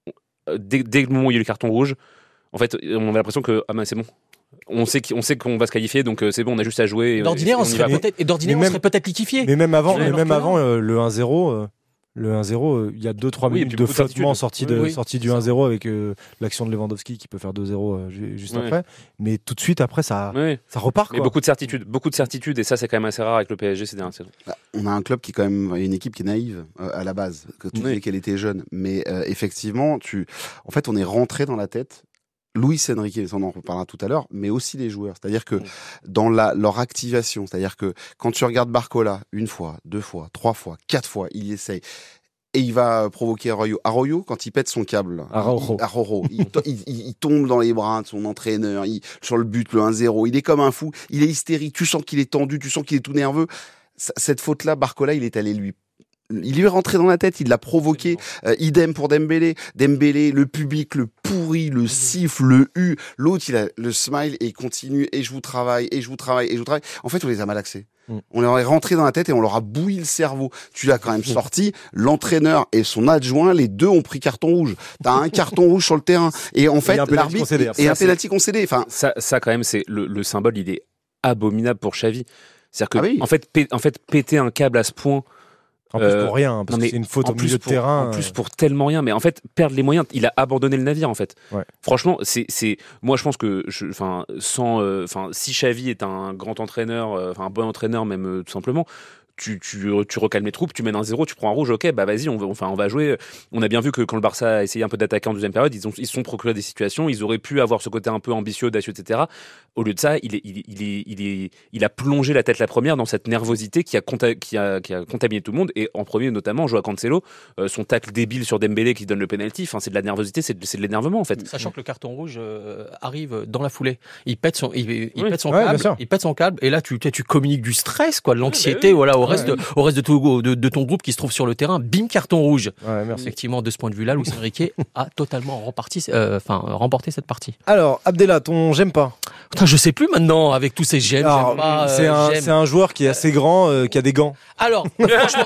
C: Dès, dès le moment où il y a eu le carton rouge, en fait, on avait l'impression que ah ben c'est bon. On sait qu'on sait qu'on va se qualifier, donc euh, c'est bon, on a juste à jouer. et-
D: D'ordinaire,
C: et
D: on
C: y
D: serait
C: va.
D: peut-être, et d'ordinaire,
A: mais
D: on
A: même-
D: serait peut-être liquéfié.
A: Mais même avant,
D: Ouais,
A: mais
D: alors
A: même
D: que
A: avant
D: non.
A: euh, le un zéro, euh, le un zéro, euh, il y a deux trois
C: Oui, et
A: minutes
C: puis
A: de
C: beaucoup de
A: flottement
C: certitude.
A: sorti, de,
C: Oui, oui.
A: sorti du
C: Ça.
A: un zéro avec euh, l'action de Lewandowski qui peut faire deux zéro euh, ju- juste
C: Ouais.
A: après. Mais tout de suite après, ça,
C: Ouais.
A: ça repart.
C: Mais
A: Quoi.
C: beaucoup de certitude, beaucoup de certitude, et ça c'est quand même assez rare avec le P S G ces dernières saisons.
E: Bah, on a un club qui est quand même une équipe qui est naïve euh, à la base, que tu
C: Oui.
E: disais qu'elle était jeune, mais euh, effectivement, tu, en fait, on est rentré dans la tête. Luis Enrique, on en reparlera tout à l'heure, mais aussi les joueurs. C'est-à-dire que dans la, leur activation, c'est-à-dire que quand tu regardes Barcola une fois, deux fois, trois fois, quatre fois, il essaye. Et il va provoquer Arroyo. Arroyo, quand il pète son câble,
A: Araujo.
E: il, Araujo, il, to- il, il- il tombe dans les bras de son entraîneur, il, sur le but, le un zéro, il est comme un fou, il est hystérique, tu sens qu'il est tendu, tu sens qu'il est tout nerveux. C- Cette faute-là, Barcola, il est allé lui... Il lui est rentré dans la tête, il l'a provoqué. Euh, idem pour Dembélé. Dembélé, le public, le pourri, le siffle, le hu. L'autre, il a le smile et il continue. Et je vous travaille, et je vous travaille, et je vous travaille. En fait, on les a malaxés.
A: Mm.
E: On leur est rentré dans la tête et on leur a bouilli le cerveau. Tu l'as quand même sorti. L'entraîneur et son adjoint, les deux ont pris carton rouge. T'as un carton rouge sur le terrain. Et en fait,
A: un penalty
E: l'arbitre
A: concédé.
E: et
C: Ça,
E: un
C: c'est-
E: pénalty concédé. Enfin,
C: Ça, ça quand même, c'est le, le symbole, il est abominable pour Xavi. C'est-à-dire que,
E: Ah oui.
C: en fait, pé- en fait, péter un câble à ce point.
A: En plus
C: Euh,
A: pour rien, parce
C: non,
A: que
C: mais
A: c'est une faute
C: en
A: au
C: plus
A: milieu de
C: pour-
A: terrain.
C: En plus
A: euh,
C: pour tellement rien, mais en fait perdre les moyens, il a abandonné le navire en fait.
A: Ouais.
C: Franchement, c'est c'est moi je pense que je enfin sans euh, enfin si Xavi est un grand entraîneur, euh, enfin un bon entraîneur même euh, tout simplement. Tu, tu, tu recalmes les troupes, tu mènes un zéro, tu prends un rouge, ok, bah vas-y, on va, enfin, on va jouer. On a bien vu que quand le Barça a essayé un peu d'attaquer en deuxième période, ils ont, ils se sont procuré des situations, ils auraient pu avoir ce côté un peu ambitieux, audacieux, et cetera. Au lieu de ça, il, est, il, est, il, est, il, est, il a plongé la tête la première dans cette nervosité qui a, conta- qui a, qui a contaminé tout le monde, et en premier notamment, Joao Cancelo, euh, son tacle débile sur Dembélé qui donne le penalty, enfin, c'est de la nervosité, c'est de, c'est de l'énervement en fait.
D: Sachant que le carton rouge euh, arrive dans la foulée. Il pète son, il, il
C: Oui.
D: pète son
A: Ouais, bien
D: câble,
A: sûr.
D: il pète son câble, et là tu, tu, tu communiques du stress, quoi, de l'anxiété,
C: bah oui.
D: voilà, au
A: Ouais,
D: reste,
A: oui.
D: de, au reste de, tout, de, de ton groupe qui se trouve sur le terrain. Bim, carton rouge.
A: Ouais, merci.
D: Effectivement, de ce point de vue-là, Luis Enrique a totalement remporté, euh, enfin, remporté cette partie.
A: Alors, Abdallah, ton j'aime pas.
D: Putain, je sais plus maintenant avec tous ces j'aime,
A: Alors,
D: j'aime pas,
A: c'est
D: euh,
A: un,
D: j'aime.
A: c'est un joueur qui est assez grand, euh, qui a des gants.
D: Alors, franchement,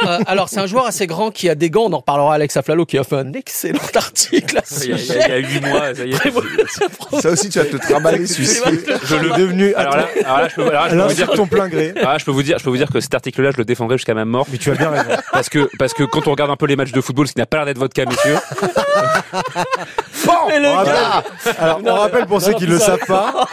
D: euh, alors c'est un joueur assez grand qui a des gants. On en reparlera à Alex Aflalo qui a fait un excellent article à ce
C: Il y a- il y a- il y a huit mois, ça y est.
E: Ça aussi, tu vas te trimballer, celui-ci.
C: Je le
A: devenu.
C: Alors là, alors là, je peux, alors là, je peux
A: Alors,
C: vous dire
A: sur ton plein gré.
C: Ah, je peux vous dire, je peux vous dire que cet article-là, je le défendrai jusqu'à ma mort.
A: Mais tu as bien raison.
C: Parce que, parce que quand on regarde un peu les matchs de football, ce qui n'a pas l'air d'être votre cas, messieurs.
D: Et le
A: On
D: gars-
A: rappelle, alors, on
D: Non,
A: rappelle pour
D: non,
A: ceux
D: non,
A: qui ne
D: tout
A: le
D: ça.
A: savent pas,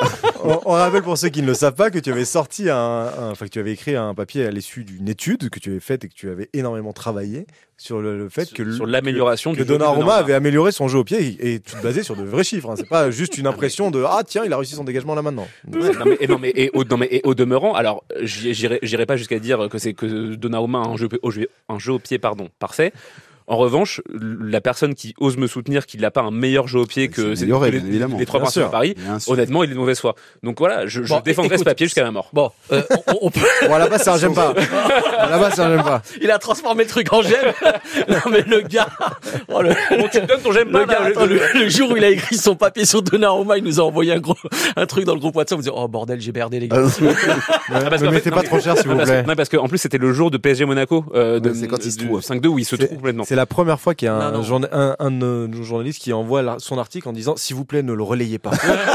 A: on, on rappelle pour ceux qui ne le savent pas que tu avais sorti un, un- enfin que tu avais écrit un papier à l'issue d'une étude que tu avais faite et que tu avais énormément travaillé sur le, le fait que,
C: sur l'amélioration
A: que
C: du jeu de
A: Donnarumma
C: Donnarumma.
A: avait amélioré son jeu au pied et, et tu te basais sur de vrais chiffres. Hein. C'est pas juste une impression de ah tiens il a réussi son dégagement là maintenant.
C: Ouais, non mais, et, non, mais, et, au, non, mais, et au demeurant, alors j'y- j'irai j'irai pas jusqu'à dire que c'est que Donnarumma a un jeu, au jeu- un jeu au pied pardon, parfait. En revanche, la personne qui ose me soutenir qu'il n'a pas un meilleur jeu au pied que,
E: C'est amélioré,
C: que les,
E: bien évidemment.
C: les trois
A: Bien
C: principaux
A: sûr.
C: de Paris,
E: Bien sûr.
C: honnêtement, il est de mauvaise foi. Donc voilà, je, je
D: Bon,
C: défendrai
D: écoute,
C: ce papier jusqu'à ma mort.
D: Bon, euh, on, on peut.
A: Bon là-bas c'est un j'aime pas. Là-bas c'est un j'aime pas.
D: Il a transformé le truc en j'aime. Non mais le gars. Oh, le,
C: Bon, tu me donnes ton j'aime pas.
D: le gars,
C: là,
D: attends, le, le jour où il a écrit son papier sur Donnarumma, il nous a envoyé un gros, un truc dans le groupe WhatsApp. On disait oh bordel, j'ai berdé les gars.
C: Ah, parce
A: Ne
C: qu'en fait,
A: mettez
C: non,
A: pas
C: mais-
A: trop cher s'il
C: non,
A: vous
C: parce,
A: plaît.
C: que- non, parce qu'en plus c'était le jour de P S G Monaco euh, de,
E: Ouais, c'est quand il se
C: du
E: trouve.
C: cinq deux où il se
A: C'est-
C: trouve complètement.
A: C'est la première fois qu'il y a un,
D: Non, non.
A: journa- un, un de nos journalistes qui envoie la- son article en disant s'il vous plaît ne le relayez pas.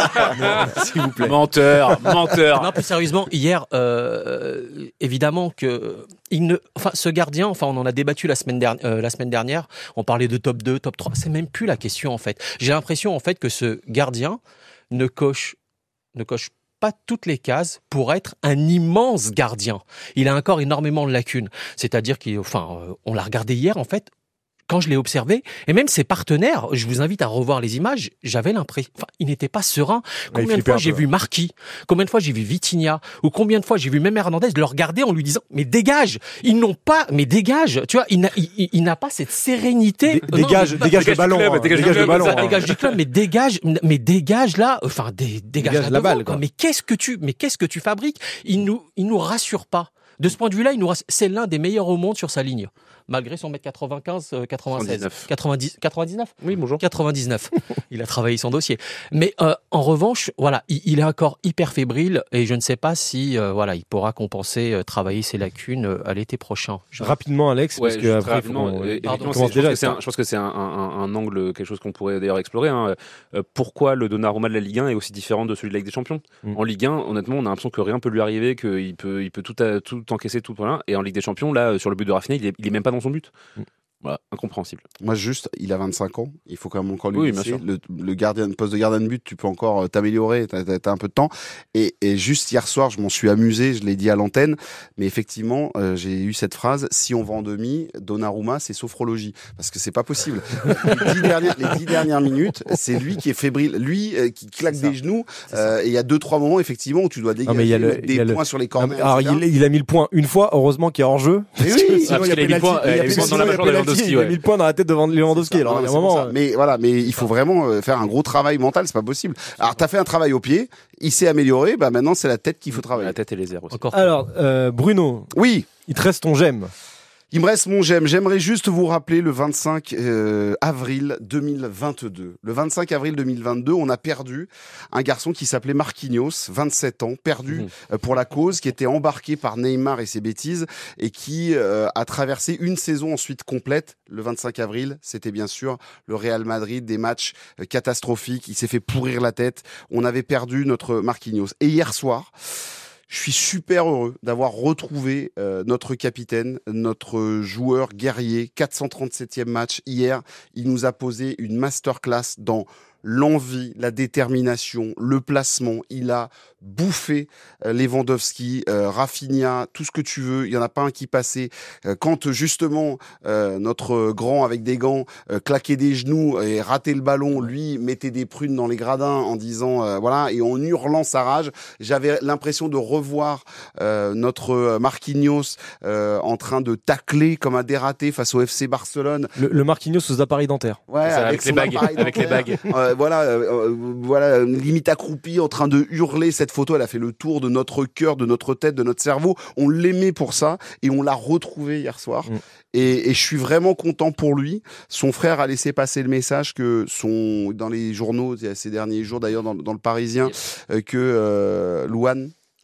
A: Non, s'il vous plaît.
C: Menteur, menteur.
D: Non, plus sérieusement, hier, euh, évidemment que il ne, enfin, ce gardien, enfin, on en a débattu la semaine dernière. Euh, la semaine dernière, on parlait de top deux, top trois. C'est même plus la question en fait. J'ai l'impression en fait que ce gardien ne coche, ne coche pas toutes les cases pour être un immense gardien. Il a encore énormément de lacunes. C'est-à-dire qu'il, enfin, euh, on l'a regardé hier en fait. Quand je l'ai observé, et même ses partenaires, je vous invite à revoir les images, j'avais l'impression, enfin, il n'était pas serein.
A: il
D: Combien de
A: flippait
D: fois
A: un
D: j'ai
A: peu.
D: vu Marquis, combien de fois j'ai vu Vitinha, ou combien de fois j'ai vu même Hernandez le regarder en lui disant, mais dégage, ils n'ont pas, mais dégage, tu vois, il n'a, il, il- il n'a pas cette sérénité.
A: Dé-
D: Non,
A: dégage,
D: mais pas-
A: dégage le
C: dégage du
A: ballon.
C: club,
A: hein.
C: dégage du
A: Dégage le
C: club,
A: ballon.
C: ça,
A: hein.
D: dégage du club, mais dégage, mais dégage là, enfin, dé- dégage,
A: Dégage
D: là
A: la
D: devant,
A: balle,
D: quoi.
A: quoi.
D: Mais qu'est-ce que tu, mais qu'est-ce que tu fabriques? Il nous, il nous rassure pas. De ce point de vue-là, il nous rassure. C'est l'un des meilleurs au monde sur sa ligne. Malgré son mètre quatre-vingt-quinze, euh, quatre-vingt-seize.
C: soixante-dix-neuf.
D: quatre-vingt-dix, quatre-vingt-dix-neuf?
C: Oui, bonjour.
D: quatre-vingt-dix-neuf. Il a travaillé son dossier. Mais euh, en revanche, voilà, il, il est encore hyper fébrile et je ne sais pas si euh, voilà, il pourra compenser, euh, travailler ses lacunes euh, à l'été prochain. Je-
A: Rapidement Alex
C: Ouais,
A: parce que
C: juste
A: après il faut
C: rapidement,
A: qu'on-
C: euh,
A: on
C: effectivement,
A: commence
C: c'est- je pense
A: déjà.
C: que c'est un- Je pense que c'est un, un- un angle, quelque chose qu'on pourrait d'ailleurs explorer. Hein. Euh, pourquoi le Donnarumma de la Ligue un est aussi différent de celui de la Ligue des Champions?
A: Mm.
C: En Ligue un, honnêtement, on a l'impression que rien peut lui arriver, qu'il peut, il peut tout, à- tout encaisser, tout voilà. Et en Ligue des Champions, là, sur le but de Rafinha, il est, il est même pas dans son but.
A: Mm.
C: Voilà, incompréhensible.
E: Moi, juste, il a vingt-cinq ans. Il faut quand même encore lui
C: Oui, bien
E: laisser.
C: sûr.
E: Le, le gardien, poste de gardien de but, tu peux encore euh, t'améliorer. T'as, t'as- t'as un peu de temps. Et, et juste hier soir, je m'en suis amusé. Je l'ai dit à l'antenne. Mais effectivement, euh, j'ai eu cette phrase. Si on va en demi, Donnarumma, c'est sophrologie. Parce que c'est pas possible. les, dix dernières, les dix dernières minutes, c'est lui qui est fébrile. Lui, euh, qui claque des genoux. Euh, et il y a deux, trois moments, effectivement, où tu dois dégager,
A: mais il y a le-
E: mettre
A: il y
E: des
A: a le-
E: points sur les
A: Non,
E: corners.
A: mais alors
E: et cetera.
A: il, il a mis le point une fois, heureusement qu'il y a hors-jeu.
E: Mais oui,
A: Sinon,
C: parce
A: il y a
C: qu'il a mis le
A: pénalty.
C: point,
A: Il y a
C: euh, il a mis le point dans la
A: pénalty,
C: mâchoire de Lewandowski,
A: Il a
C: ouais.
A: mis le point dans la tête de Lewandowski. Alors,
E: Non,
A: il y a un
E: c'est pour
A: moment.
E: ça. Mais voilà, mais il faut vraiment euh, faire un gros travail mental, c'est pas possible. Alors t'as fait un travail au pied, il s'est amélioré, bah maintenant c'est la tête qu'il faut travailler.
C: La tête et les airs aussi.
D: Encore.
A: Alors, euh, Bruno,
E: Oui,
A: il te reste ton j'aime.
E: il me reste mon j'aime. J'aimerais juste vous rappeler le vingt-cinq euh, avril deux mille vingt-deux. Le vingt-cinq avril deux mille vingt-deux, on a perdu un garçon qui s'appelait Marquinhos, vingt-sept ans, perdu
C: Mmh.
E: euh, pour la cause, qui était embarqué par Neymar et ses bêtises et qui euh, a traversé une saison ensuite complète. Le vingt-cinq avril, c'était bien sûr le Real Madrid, des matchs euh, catastrophiques. Il s'est fait pourrir la tête. On avait perdu notre Marquinhos. Et hier soir, je suis super heureux d'avoir retrouvé euh, notre capitaine, notre joueur guerrier, quatre cent trente-septième match hier. Il nous a posé une masterclass dans l'envie, la détermination, le placement. Il a bouffé euh, Lewandowski, euh, Rafinha, tout ce que tu veux. Il y en a pas un qui passait. Euh, quand justement euh, notre grand avec des gants euh, claquait des genoux et ratait le ballon, lui mettait des prunes dans les gradins en disant euh, voilà, et en hurlant sa rage. J'avais l'impression de revoir euh, notre Marquinhos euh, en train de tacler comme un dératé face au F C Barcelone.
A: Le, le Marquinhos aux appareils dentaires.
E: Ouais,
C: Ça, avec les
E: son
C: bagues,
E: appareil
C: avec les
E: dentaire.
C: bagues.
E: Euh, voilà, euh, euh, voilà, limite accroupi, en train de hurler. Cette photo, elle a fait le tour de notre cœur, de notre tête, de notre cerveau. On l'aimait pour ça et on l'a retrouvé hier soir.
A: Mm.
E: Et, et je suis vraiment content pour lui. Son frère a laissé passer le message que son, dans les journaux, ces derniers jours d'ailleurs dans, dans le Parisien, euh, que euh, Louane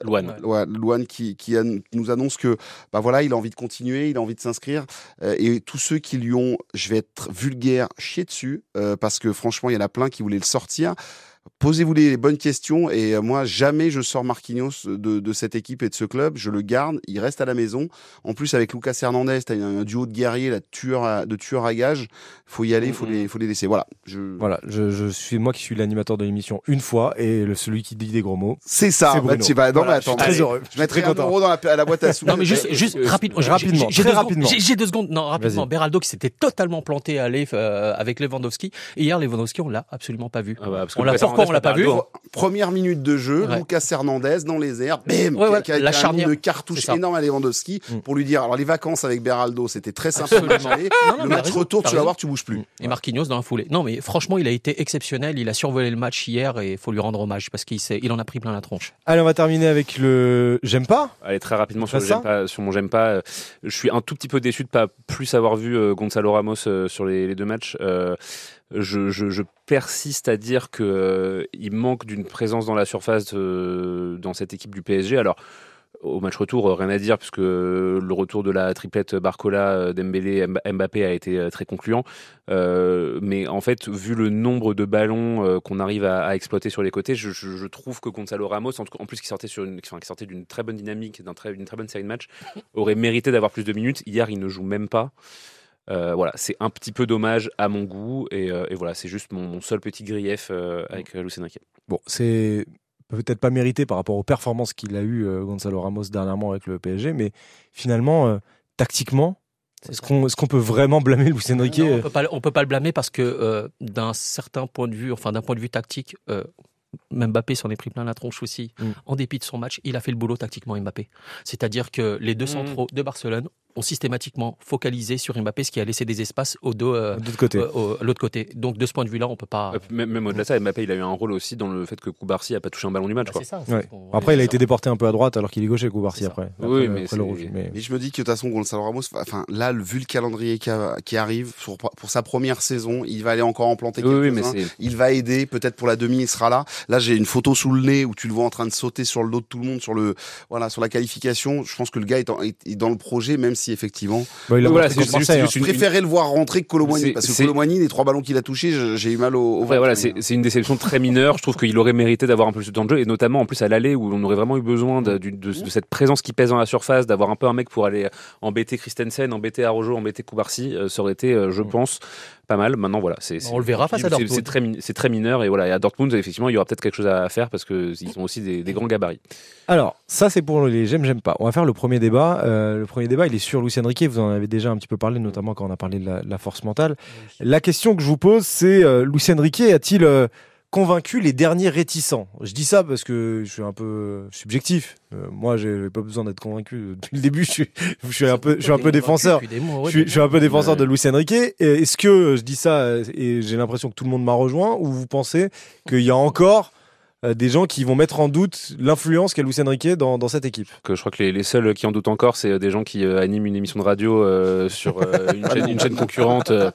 C: Louane.
E: Ouais, Louane qui, qui a, nous annonce que bah voilà, il a envie de continuer, il a envie de s'inscrire. Euh, et tous ceux qui lui ont, je vais être vulgaire, chié dessus, euh, parce que franchement, il y en a plein qui voulaient le sortir. Posez-vous les bonnes questions et euh, moi jamais je sors Marquinhos de, de cette équipe et de ce club, je le garde, il reste à la maison. En plus avec Lucas Hernandez, t'as un, un duo de guerriers, là, de tueurs à, de tueurs à gages, faut y aller, il faut les, faut les laisser. Voilà, je...
A: Voilà, je, je suis moi qui suis l'animateur de l'émission une fois et le, celui qui dit des gros mots.
E: C'est ça.
A: C'est
E: bah, tu vas, non,
A: voilà,
E: mais attends,
A: je suis très
E: allez,
A: heureux.
E: Je mettrai un euro dans la, à la boîte à sous.
D: Non mais juste, juste
C: euh,
D: rapidement, j'ai-
A: rapidement,
D: j'ai- j'ai
A: très
D: deux
A: rapidement.
D: secondes, j'ai- J'ai deux secondes. Non, rapidement.
A: Vas-y.
D: Beraldo qui s'était totalement planté à aller euh, avec Lewandowski. Et hier, Lewandowski, on l'a absolument pas vu.
C: Ah bah, parce que
D: On l'a
C: Lucas
D: pourquoi on
C: Hernandez,
D: l'a pas vu
C: Beraldo, hein.
E: Première minute de jeu,
D: Ouais.
E: Lucas Hernandez dans les airs, bim,
D: Ouais, ouais,
E: qui a, qui a
D: la
E: mis
D: charnière.
E: une cartouche
D: C'est ça.
E: énorme à Lewandowski
A: Mm.
E: pour lui dire, alors les vacances avec Beraldo, c'était très sympa.
D: Absolument.
E: le match aller.
D: Non, non,
E: Le
D: mais
E: match
D: raison,
E: retour,
D: t'as
E: tu vas
D: raison.
E: voir, tu bouges plus.
D: Et Marquinhos dans la foulée. Non mais franchement, il a été exceptionnel. Il a survolé le match hier et il faut lui rendre hommage parce qu'il s'est- il en a pris plein la tronche.
A: Allez, on va terminer avec le j'aime pas.
C: Allez, très rapidement sur,
A: Fais
C: le
A: ça
C: j'aime pas, sur mon j'aime pas. euh, Je suis un tout petit peu déçu de pas plus avoir vu euh, Gonzalo Ramos euh, sur les, les deux matchs. Euh, je, je, je persiste à dire que euh, il manque d'une présence dans la surface euh, dans cette équipe du P S G. Alors, au match retour, euh, rien à dire, puisque euh, le retour de la triplette Barcola, euh, Dembélé, Mba- Mbappé a été euh, très concluant. Euh, mais en fait, vu le nombre de ballons euh, qu'on arrive à, à exploiter sur les côtés, je, je, je trouve que Gonzalo Ramos, en, tout cas- en plus qui sortait, sur une, enfin, qui sortait d'une très bonne dynamique, d'un très, d'une très bonne série de matchs, aurait mérité d'avoir plus de minutes. Hier, il ne joue même pas. Euh, voilà, c'est un petit peu dommage à mon goût. Et, euh, et voilà, c'est juste mon, mon seul petit grief euh, avec euh, Luis Enrique.
A: Bon, c'est peut-être pas mérité par rapport aux performances qu'il a eues euh, Gonzalo Ramos dernièrement avec le P S G, mais finalement, euh, tactiquement,
D: C'est
A: est-ce
D: ça.
A: qu'on est-ce qu'on peut vraiment blâmer Luis Enrique?
D: Non, on peut pas, on peut pas le blâmer parce que euh, d'un certain point de vue, enfin d'un point de vue tactique, euh, Mbappé s'en est pris plein la tronche aussi.
A: Mm.
D: En dépit de son match, il a fait le boulot tactiquement Mbappé. C'est-à-dire que les deux
C: Mm.
D: centraux de Barcelone ont systématiquement focalisé sur Mbappé, ce qui a laissé des espaces au dos, euh,
A: De l'autre côté.
D: euh, au- à l'autre côté. Donc de ce point de vue-là, on peut pas.
C: Euh, Même, même au-delà de ça, Mbappé, il a eu un rôle aussi dans le fait que Koubarsi a pas touché un ballon du match.
D: Bah,
C: Quoi.
D: c'est ça.
A: Ouais.
D: c'est qu'on-
A: Après, il a
D: c'est
A: été
D: ça.
A: déporté un peu à droite alors qu'il est gaucher, Koubarsi
D: C'est ça.
A: après.
C: Oui,
A: Après,
C: mais
A: après le
C: c'est-
A: rouge. Mais...
E: Et je me dis que de toute façon, Gonzalo Ramos, enfin là, vu le calendrier qui, a- qui arrive pour, pour sa première saison, il va aller encore en planter
C: Oui, oui, mais
E: quelques-uns.
C: c'est.
E: Il va aider, peut-être pour la demi, il sera là. Là, j'ai une photo sous le nez où tu le vois en train de sauter sur le dos de tout le monde, sur le, voilà, sur la qualification. Je pense que le gars est, en- est- est dans le projet, même si effectivement,
A: Bon, il a
C: Voilà,
A: montré
C: c'est
A: contre
C: juste-
A: Marseille,
C: c'est
A: hein.
C: juste
E: je
C: une-
E: préférais le voir rentrer que Colomboigny,
C: C'est-
E: parce que
C: c'est-
E: Colomboigny, les trois ballons qu'il a touchés, je- j'ai eu mal au, au
C: Ouais,
E: ventre.
C: voilà, c'est c'est une déception très mineure. Je trouve qu'il aurait mérité d'avoir un peu plus de temps de jeu, et notamment en plus à l'aller où on aurait vraiment eu besoin de, du- de- de cette présence qui pèse dans la surface, d'avoir un peu un mec pour aller embêter Christensen, embêter Arojo, embêter Koubarsi. euh, ça aurait été, euh, je pense, pas mal. Maintenant, voilà, c'est. c'est-
D: On le verra face à
C: c'est-
D: Dortmund.
C: C'est très, mi- c'est très mineur, et voilà. Et à Dortmund, effectivement, il y aura peut-être quelque chose à faire parce que ils ont aussi des, des grands gabarits.
A: Alors, ça c'est pour les j'aime, j'aime pas. On va faire le premier débat. Euh, le premier débat, il est sur Luis Enrique. Vous en avez déjà un petit peu parlé, notamment quand on a parlé de la, de la force mentale. La question que je vous pose, c'est euh, Luis Enrique a-t-il euh, convaincu les derniers réticents? Je dis ça parce que je suis un peu subjectif. Euh, moi, j'ai pas besoin d'être convaincu depuis le début. Je suis, je suis un peu, je suis un peu défenseur. Je suis, je suis un peu défenseur de Luis Enrique. Et Est-ce que je dis ça euh, et j'ai l'impression que tout le monde m'a rejoint, ou vous pensez qu'il y a encore euh, des gens qui vont mettre en doute l'influence qu'a Luis Enrique dans, dans cette équipe?
C: Que je crois que les, les seuls qui en doutent encore, c'est des gens qui euh, animent une émission de radio euh, sur euh, une, chaîne, une chaîne concurrente. euh.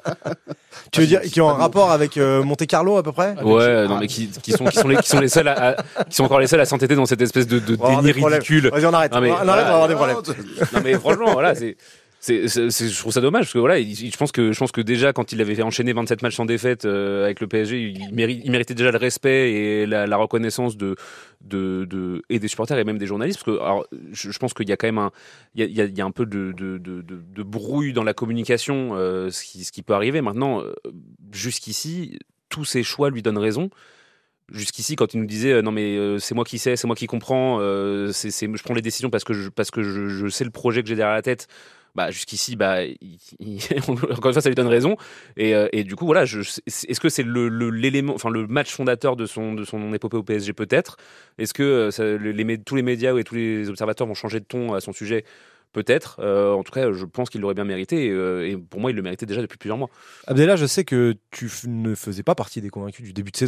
A: Tu veux dire qui ont un rapport avec euh, Monte Carlo à peu près?
C: Ouais, euh, non, mais qui, qui sont qui sont les qui sont les seuls à, à- qui sont encore les seuls à s'entêter dans cette espèce de, de
A: On va avoir
C: déni
A: des problèmes.
C: ridicule.
A: Vas-y, on arrête.
C: Non, mais
A: on arrête,
C: voilà.
A: on va avoir des problèmes.
C: Non mais franchement, voilà, c'est. C'est, c'est, c'est- je trouve ça dommage parce que voilà, il- je pense que je pense que déjà quand il avait fait enchaîner vingt-sept matchs sans défaite euh, avec le P S G, il, mérite, il méritait déjà le respect et la, la reconnaissance de, de, de et des supporters et même des journalistes, parce que alors, je, je pense qu'il y a quand même un il y a, il y a, il y a un peu de, de, de, de, de brouille dans la communication, euh, ce qui ce qui peut arriver maintenant. euh, Jusqu'ici, tous ses choix lui donnent raison. Jusqu'ici, quand il nous disait euh, non mais euh, c'est moi qui sais, c'est moi qui comprends, euh, c'est, c'est, je prends les décisions parce que je, parce que je, je sais le projet que j'ai derrière la tête. Bah jusqu'ici, bah il, il, encore une fois, ça lui donne raison. Et, euh, et du coup, voilà, je, est-ce que c'est le, le l'élément, enfin le match fondateur de son de son épopée au P S G peut-être? Est-ce que euh, ça, les, les, tous les médias et tous les observateurs vont changer de ton à son sujet? Peut-être. Euh, en tout cas, je pense qu'il l'aurait bien mérité. Et, euh, et pour moi, il le méritait déjà depuis plusieurs mois.
A: Abdallah, je sais que tu f- ne faisais pas partie des convaincus du début de saison.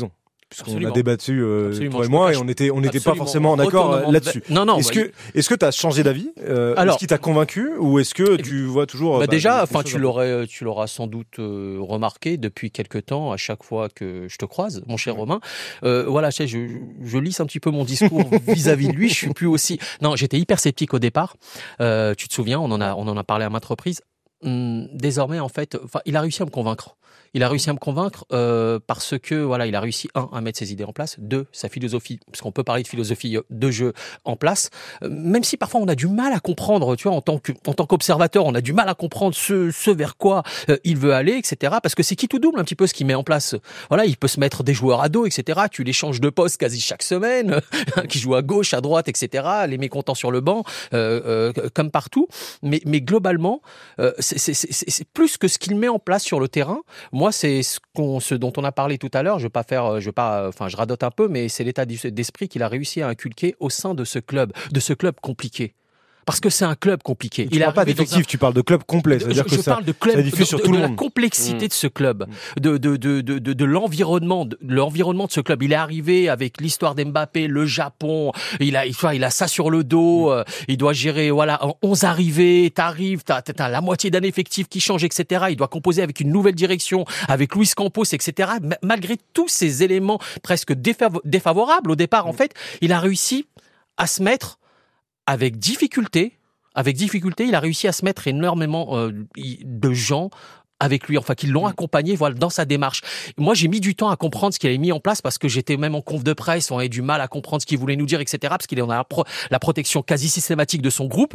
A: puisqu'on
D: Absolument.
A: a débattu euh,
D: Absolument,
A: toi et
D: je
A: moi
D: me
A: et
D: cache-
A: on était on n'était pas
D: Absolument.
A: forcément en accord euh,
D: Retournement de
A: là-dessus.
D: ve- Non, non.
A: Est-ce
D: bah,
A: que est-ce que tu as changé d'avis euh,
D: Alors-
A: Est-ce qu'il t'a convaincu ou est-ce que tu vois toujours
D: Bah
A: bah,
D: déjà,
A: des- des
D: enfin,
A: choses
D: tu
A: un peu-
D: l'aurais, tu l'auras sans doute euh, remarqué depuis quelque temps, à chaque fois que je te croise, mon cher Romain. Euh, voilà, je, sais, je, je lisse un petit peu mon discours vis-à-vis de lui. Je suis plus aussi. Non, j'étais hyper sceptique au départ. Euh, tu te souviens, on en a, on en a parlé à maintes reprises. Hum, désormais, en fait, enfin, il a réussi à me convaincre. Il a réussi à me convaincre euh, parce que voilà, il a réussi un à mettre ses idées en place, deux sa philosophie, parce qu'on peut parler de philosophie de jeu en place, euh, même si parfois on a du mal à comprendre, tu vois, en tant que en tant qu'observateur, on a du mal à comprendre ce ce vers quoi euh, il veut aller, et cetera. Parce que c'est qui tout double un petit peu ce qu'il met en place. Voilà, il peut se mettre des joueurs à dos, et cetera. Tu les changes de poste quasi chaque semaine, qui jouent à gauche, à droite, et cetera. Les mécontents sur le banc, euh, euh, comme partout. Mais mais globalement, euh, c'est c'est c'est c'est plus que ce qu'il met en place sur le terrain. Moi, c'est ce, qu'on, ce dont on a parlé tout à l'heure. Je vais pas faire, je vais pas, enfin, je radote un peu, mais c'est l'état d'esprit qu'il a réussi à inculquer au sein de ce club, de ce club compliqué. Parce que c'est un club compliqué.
A: Tu
D: Il
A: parles pas
D: arrivé dans
A: d'effectif, tu parles de club complet.
D: je,
A: C'est-à-dire
D: je
A: que ça,
D: parle de club,
A: ça diffuse
D: de,
A: sur
D: de-
A: tout
D: de
A: le
D: la
A: monde.
D: complexité
C: Mmh.
D: de ce club, de, de, de, de, de, de l'environnement, de l'environnement de ce club. Il est arrivé avec l'histoire d'Mbappé, le Japon. Il a, il, il a ça sur le dos. euh, Il doit gérer, voilà, en onze arrivées. T'arrives, t'as, t'as la moitié d'un effectif qui change, et cetera. Il doit composer avec une nouvelle direction, avec Luis Campos, et cetera. Ma- Malgré tous ces éléments presque défavo- défavorables au départ, en fait, il a réussi à se mettre avec difficulté. Avec difficulté, il a réussi à se mettre énormément euh, de gens avec lui, enfin qui l'ont accompagné, voilà, dans sa démarche. Moi, j'ai mis du temps à comprendre ce qu'il avait mis en place parce que j'étais même en conf de presse, on avait du mal à comprendre ce qu'il voulait nous dire, et cetera. Parce qu'il est dans la, pro- la protection quasi systématique de son groupe.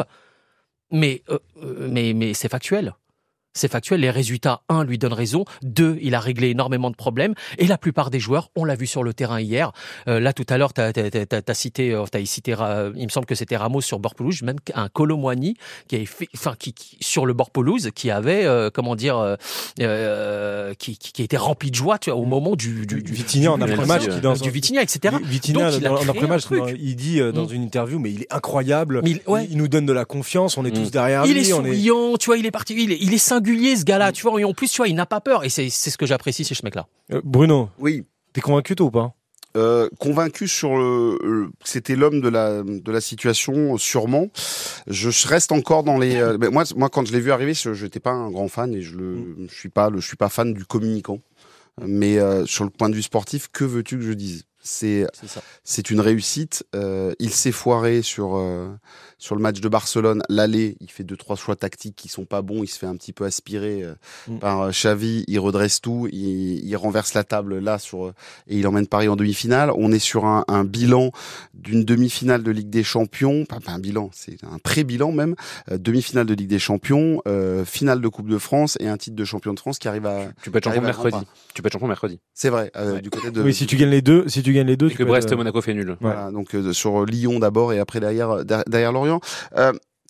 D: Mais, euh, euh, mais, mais c'est factuel. C'est factuel. Les résultats, un, lui donnent raison. Deux, il a réglé énormément de problèmes. Et la plupart des joueurs, on l'a vu sur le terrain hier. Euh, là, tout à l'heure, t'as, t'as, t'as, t'as cité, euh, t'as cité, euh, il me semble que c'était Ramos sur bord pelouse, même un Kolo Muani qui avait fait, enfin, qui, qui sur le bord pelouse, qui avait, euh, comment dire, euh, euh, qui, qui, qui était rempli de joie, tu vois, au moment du, du, du
A: Vitinha en
C: du-
A: après-match,
C: du-
A: qui dans
D: du Vitinha, et cetera.
A: Vitinha
D: Donc, il a
A: en
D: créé
A: après-match,
D: un truc.
A: dans- il dit euh, dans
D: Mm.
A: une interview, mais il est incroyable.
D: Mais il- ouais.
A: il, il nous donne de la confiance. On est
C: Mm.
A: tous derrière
D: Il
A: lui.
D: est
A: on est...
D: souriant, tu vois, il est parti, il est, il est singulier, ce gars-là, tu vois, et en plus, tu vois, il n'a pas peur, et c'est, c'est ce que j'apprécie chez ce mec-là.
A: Euh, Bruno,
E: Oui.
A: t'es convaincu toi ou pas?
E: Euh, convaincu sur le, le- que c'était l'homme de la de la situation, sûrement. Je reste encore dans les. Euh, ben moi, moi, quand je l'ai vu arriver, je n'étais pas un grand fan et je le, je suis pas, le, je suis pas fan du communicant. Mais euh, sur le point de vue sportif, que veux-tu que je dise? C'est
D: C'est ça.
E: c'est une réussite. Euh, il s'est foiré sur euh, sur le match de Barcelone. L'aller, il fait deux trois choix tactiques qui sont pas bons. Il se fait un petit peu aspirer euh,
A: Mm.
E: par euh, Xavi. Il redresse tout. Il, il renverse la table là sur euh, et il emmène Paris en demi-finale. On est sur un, un bilan d'une demi-finale de Ligue des Champions. Pas, pas un bilan, c'est un pré-bilan même. Euh, demi-finale de Ligue des Champions, euh, finale de Coupe de France et un titre de champion de France qui arrive à.
C: Tu peux être champion
E: Arrive à
C: mercredi.
E: grands
C: Tu peux être champion mercredi.
E: C'est vrai. Euh,
C: Ouais.
E: Du côté de.
A: Oui, si tu gagnes les deux, si tu gagnes les deux,
C: Et
A: tu
C: que
A: peux
C: Brest
A: être, euh,
C: Monaco fait nul.
E: Voilà, donc euh, sur Lyon d'abord et après derrière derrière, derrière Lorient. Euh,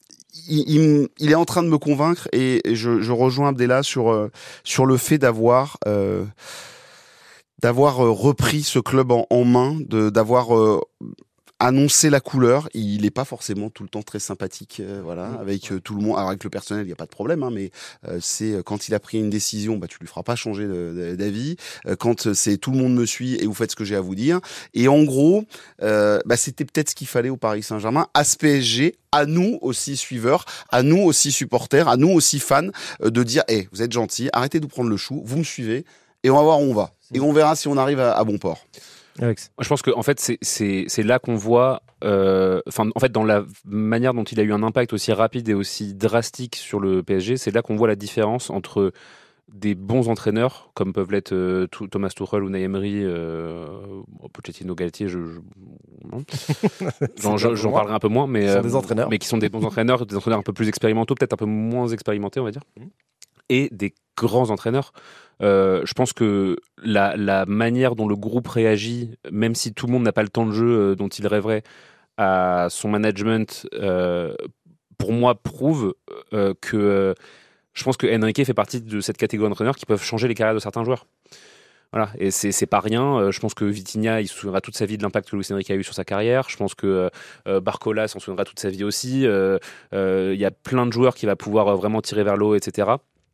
E: il, il, m- il est en train de me convaincre et, et je, je rejoins Abdella sur euh, sur le fait d'avoir euh, d'avoir euh, repris ce club en, en main, de d'avoir euh, annoncer la couleur. Il n'est pas forcément tout le temps très sympathique, euh, voilà,
A: Mmh.
E: avec euh, tout le monde. Alors avec le personnel, il n'y a pas de problème, hein, mais euh, c'est euh, quand il a pris une décision, bah tu lui feras pas changer de- de- d'avis. Euh, quand euh, c'est tout le monde me suit et vous faites ce que j'ai à vous dire. Et en gros, euh, bah c'était peut-être ce qu'il fallait au Paris Saint-Germain, à ce P S G, à nous aussi suiveurs, à nous aussi supporters, à nous aussi fans, euh, de dire, hé, vous êtes gentils, arrêtez de vous prendre le chou, vous me suivez et on va voir où on va. Et on verra si on arrive à, à bon port.
A: Alex.
C: Je pense que en fait c'est c'est c'est là qu'on voit, euh, enfin en fait dans la manière dont il a eu un impact aussi rapide et aussi drastique sur le P S G, c'est là qu'on voit la différence entre des bons entraîneurs comme peuvent l'être euh, Tou- Thomas Tuchel ou Unai Emery, euh, Pochettino, Galtier, je, je non. j'en, j'en- j'en parlerai un peu moins, mais
A: Ce sont
C: euh,
A: des entraîneurs.
C: mais qui sont des bons entraîneurs, des entraîneurs un peu plus expérimentaux, peut-être un peu moins expérimentés, on va dire, et des grands entraîneurs. Euh, je pense que la, la manière dont le groupe réagit, même si tout le monde n'a pas le temps de jeu euh, dont il rêverait, à son management, euh, pour moi, prouve euh, que euh, je pense que Enrique fait partie de cette catégorie d'entraîneurs qui peuvent changer les carrières de certains joueurs. Voilà, et c'est, c'est pas rien. Euh, Je pense que Vitinha, il se souviendra toute sa vie de l'impact que Luis Enrique a eu sur sa carrière. Je pense que euh, Barcola s'en souviendra toute sa vie aussi. Il euh, euh, y a plein de joueurs qui va pouvoir euh, vraiment tirer vers le haut, et cetera.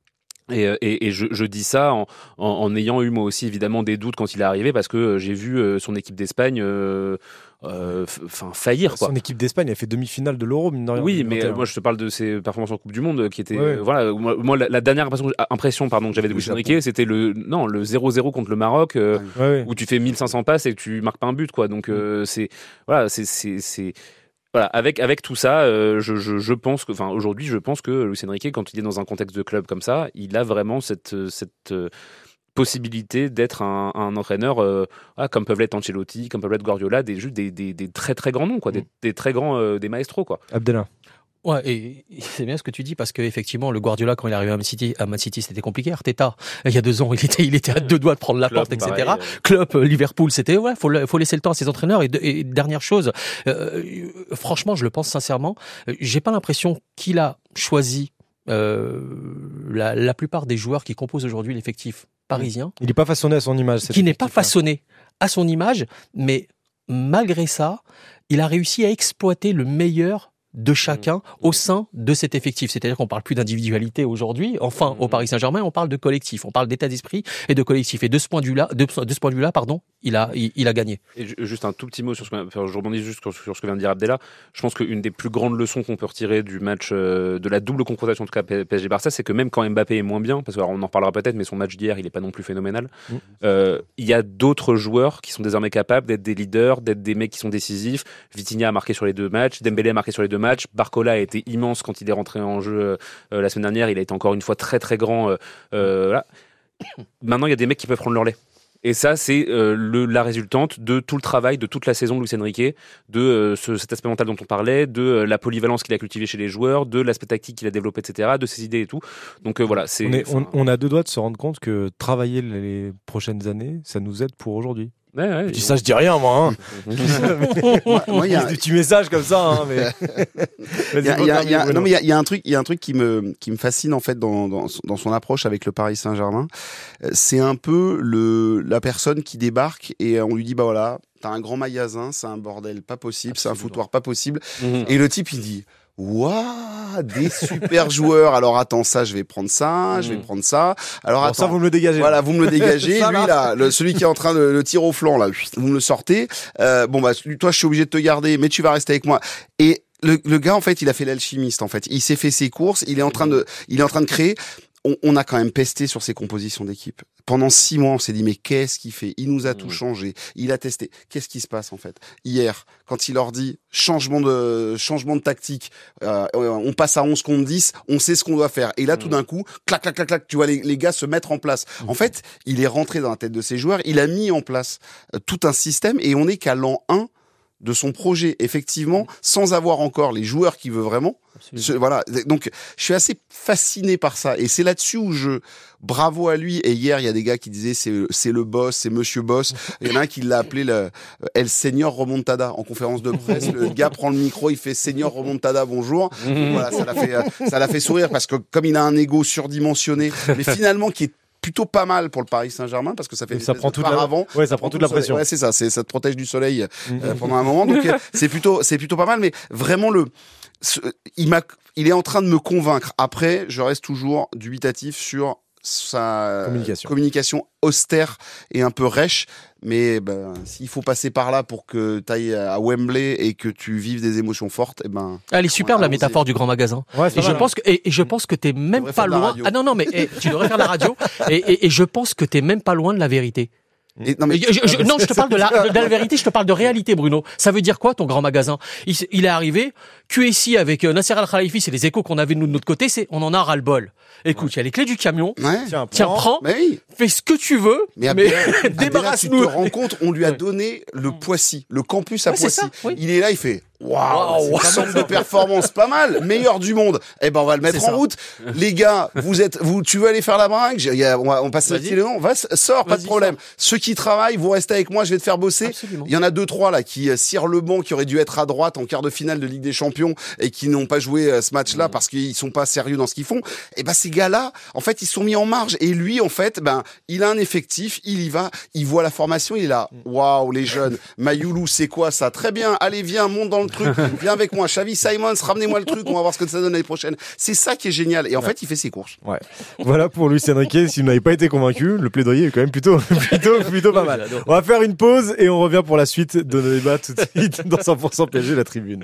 C: Et, et, et je, je dis ça en, en, en ayant eu moi aussi évidemment des doutes quand il est arrivé, parce que j'ai vu euh, son équipe d'Espagne euh, euh, f- faillir, quoi.
A: Son équipe d'Espagne, elle fait demi-finale de l'Euro, mine de rien.
C: Oui, mais euh, moi je te parle de ses performances en Coupe du Monde qui étaient
A: Ouais.
C: euh, voilà, moi, moi, la, la dernière impression, impression pardon que j'avais de
E: Le
C: Luis
E: Japon.
C: Enrique, c'était le non le zéro zéro contre le Maroc euh,
A: Ouais, ouais.
C: où tu fais mille cinq cents passes et que tu marques pas un but, quoi. Donc euh, c'est voilà, c'est c'est c'est voilà, avec avec tout ça, euh, je, je je pense que enfin aujourd'hui, je pense que Luis Enrique, quand il est dans un contexte de club comme ça, il a vraiment cette cette euh, possibilité d'être un, un entraîneur euh, ah, comme peuvent l'être Ancelotti, comme peuvent l'être Guardiola, des juste des, des, des très très grands noms, quoi, des, des très grands euh, des maestros, quoi.
A: Abdellah.
D: Ouais, et c'est bien ce que tu dis, parce que effectivement, le Guardiola, quand il est arrivé à Man City, à Man City, c'était compliqué. Arteta, il y a deux ans, il était, il était à deux doigts de prendre la
C: Klopp,
D: porte, et cetera.
C: pareil, euh.
D: Klopp, euh, Liverpool, c'était ouais, faut, le- faut laisser le temps à ses entraîneurs. Et, de- et dernière chose, euh, franchement, je le pense sincèrement, euh, j'ai pas l'impression qu'il a choisi euh, la, la plupart des joueurs qui composent aujourd'hui l'effectif parisien,
A: Il n'est pas façonné à son image. cet
D: qui n'est pas
A: effectif-là.
D: façonné à son image, mais malgré ça, il a réussi à exploiter le meilleur de chacun au sein de cet effectif. C'est-à-dire qu'on parle plus d'individualité aujourd'hui. Enfin, au Paris Saint-Germain, on parle de collectif, on parle d'état d'esprit et de collectif. Et de ce point de vue-là, de, de ce point de vue-là, pardon, il a, il, il a gagné.
C: Et ju- juste un tout petit mot sur ce que enfin, je rebondis juste sur, sur ce que vient de dire Abdellah. Je pense qu'une des plus grandes leçons qu'on peut retirer du match euh, de la double confrontation en tout cas P S G Barça, c'est que même quand Mbappé est moins bien, parce qu'on en reparlera peut-être, mais son match d'hier il est pas non plus phénoménal.
A: Mm.
C: Euh, Il y a d'autres joueurs qui sont désormais capables d'être des leaders, d'être des mecs qui sont décisifs. Vitinha a marqué sur les deux matchs, Dembélé a marqué sur les deux matchs, Barcola a été immense quand il est rentré en jeu euh, la semaine dernière. Il a été encore une fois très très grand. Euh, euh, voilà. Maintenant il y a des mecs qui peuvent prendre leur lait. Et ça, c'est euh, le, la résultante de tout le travail de toute la saison de Luis Enrique, de euh, ce, cet aspect mental dont on parlait, de euh, la polyvalence qu'il a cultivée chez les joueurs, de l'aspect tactique qu'il a développé, et cetera, de ses idées et tout. Donc euh, voilà, c'est.
A: On, est- on-
C: enfin,
A: on a deux doigts de se rendre compte que travailler les prochaines années, ça nous aide pour aujourd'hui.
C: ouais, ouais,
A: Je dis ça, je dis rien, moi. Hein.
E: Moi, moi, il y a,
A: Des petits messages comme ça, hein, mais.
E: Il y a- il y a- il y a- non, mais il y a, il y a un truc, il y a un truc qui me qui me fascine en fait dans dans, dans son approche avec le Paris Saint-Germain. Euh, C'est un peu le la personne qui débarque et on lui dit bah voilà, t'as un grand magasin, c'est un bordel pas possible, c'est un foutoir pas possible.
C: Mhm.
E: Et le type il dit waouh, des super joueurs. Alors attends, ça je vais prendre ça, je vais
C: Mhm.
E: prendre ça. Alors
A: Bon,
E: attends,
A: ça, vous me le dégagez.
E: voilà, vous me le dégagez.
A: Ça,
E: Lui
A: là.
E: là, le, celui qui est en train de le tirer au flanc là, vous me le sortez. Euh, bon bah toi je suis obligé de te garder, mais tu vas rester avec moi. Et le, le gars en fait, il a fait l'alchimiste en fait. Il s'est fait ses courses. Il est en train de, il est en train de créer. On, on a quand même pesté sur ses compositions d'équipe. Pendant six mois, on s'est dit mais qu'est-ce qu'il fait? Il nous a tout
C: Mhm.
E: changé. Il a testé. Qu'est-ce qui se passe en fait? Hier, quand il leur dit changement de changement de tactique, euh, on passe à onze contre dix, on sait ce qu'on doit faire. Et là, tout
C: Mhm.
E: d'un coup, clac, clac, clac, clac, tu vois les, les gars se mettre en place. En fait, il est rentré dans la tête de ses joueurs. Il a mis en place euh, tout un système et on est qu'à l'an un de son projet, effectivement, sans avoir encore les joueurs qu'il veut vraiment. Ce- voilà. Donc, je suis assez fasciné par ça. Et c'est là-dessus où je, bravo à lui. Et hier, il y a des gars qui disaient c'est, c'est le boss, c'est Monsieur Boss. Il y en a un qui l'a appelé le, El Senior Remontada en conférence de presse. Le gars prend le micro, il fait Senior Remontada, bonjour. Donc, voilà, ça l'a fait, euh, ça l'a fait sourire parce que comme il a un ego surdimensionné, mais finalement qui est plutôt pas mal pour le Paris Saint-Germain parce que ça fait
A: Et
E: une
A: ça
E: espèce
A: prend
E: de
A: toute la-
E: paravent.
A: ouais, ça prend toute la
E: tout le soleil.
A: pression.
E: Ouais, c'est ça, c'est, ça te protège du soleil
A: Mhm.
E: euh, pendant un moment. Donc euh, c'est plutôt, c'est plutôt pas mal, mais vraiment le, ce- il m'a, il est en train de me convaincre. Après, je reste toujours dubitatif sur sa
A: Communication.
E: communication austère et un peu rêche. Mais ben, s'il faut passer par là pour que tu ailles à Wembley et que tu vives des émotions fortes, eh ben,
D: Elle est superbe,
E: Ouais,
D: la
E: allons-y.
D: métaphore du grand magasin.
A: Ouais, c'est
D: Et je
A: vrai.
D: pense que, et, et je pense que t'es même
E: devrais
D: pas
E: faire de la
D: loin.
E: radio.
D: Ah non, non, mais eh, tu devrais faire de la radio. Et, et, et je pense que t'es même pas loin de la vérité.
E: Et- non, mais-
D: Je- je- je- non, je te parle de la, de la vérité, je te parle de réalité, Bruno. Ça veut dire quoi, ton grand magasin? il, s- il est arrivé, Q S I avec euh, Nasser Al-Khelaifi, c'est les échos qu'on avait nous de notre côté, c'est on en a ras-le-bol. Écoute, il y a les clés du camion,
E: ouais.
A: Tiens,
D: tiens,
A: prends.
D: prends,
E: Mais oui.
D: fais ce que tu veux,
E: Mais,
D: mais,
E: Abdallah, Abdallah, tu te
D: débarrasse-nous.
E: rends compte, on lui a
D: Ouais.
E: donné le Poissy, le campus à
D: Ouais, c'est
E: Poissy.
D: ça, oui.
E: Il est là, il fait waouh,
D: Waouh.
E: centre de performance, pas mal, meilleur du monde. Eh ben on va le mettre
D: C'est
E: en
D: ça.
E: route. Les gars, vous êtes, vous, tu veux aller faire la bringue J'ai- il y a- On va, on passe à
D: Vas-y.
E: le nom. Va, sors, pas de
D: Vas-y,
E: problème. Ceux qui travaillent, vous restez avec moi, je vais te faire bosser.
D: Absolument.
E: Il y en a deux, trois là qui euh, cirent le banc, qui auraient dû être à droite en quart de finale de Ligue des Champions et qui n'ont pas joué euh, ce match-là parce qu'ils sont pas sérieux dans ce qu'ils font. Et ben ces gars-là, en fait, ils sont mis en marge. Et lui, en fait, ben il a un effectif, il y va, il voit la formation, il est là. Waouh, les jeunes. Mayoulou, c'est quoi ça? Très bien. Allez, viens, monte dans le le truc. Viens avec moi, Xavi Simons, ramenez-moi le truc, on va voir ce que ça donne l'année prochaine. C'est ça qui est génial. Et en ouais. fait, il fait ses courses.
A: Ouais. Voilà pour Luis Enrique. Si vous n'avez pas été convaincu, le plaidoyer est quand même plutôt, plutôt, plutôt pas mal. On va faire une pause et on revient pour la suite de nos débats tout de suite dans cent pour cent P S G, la tribune.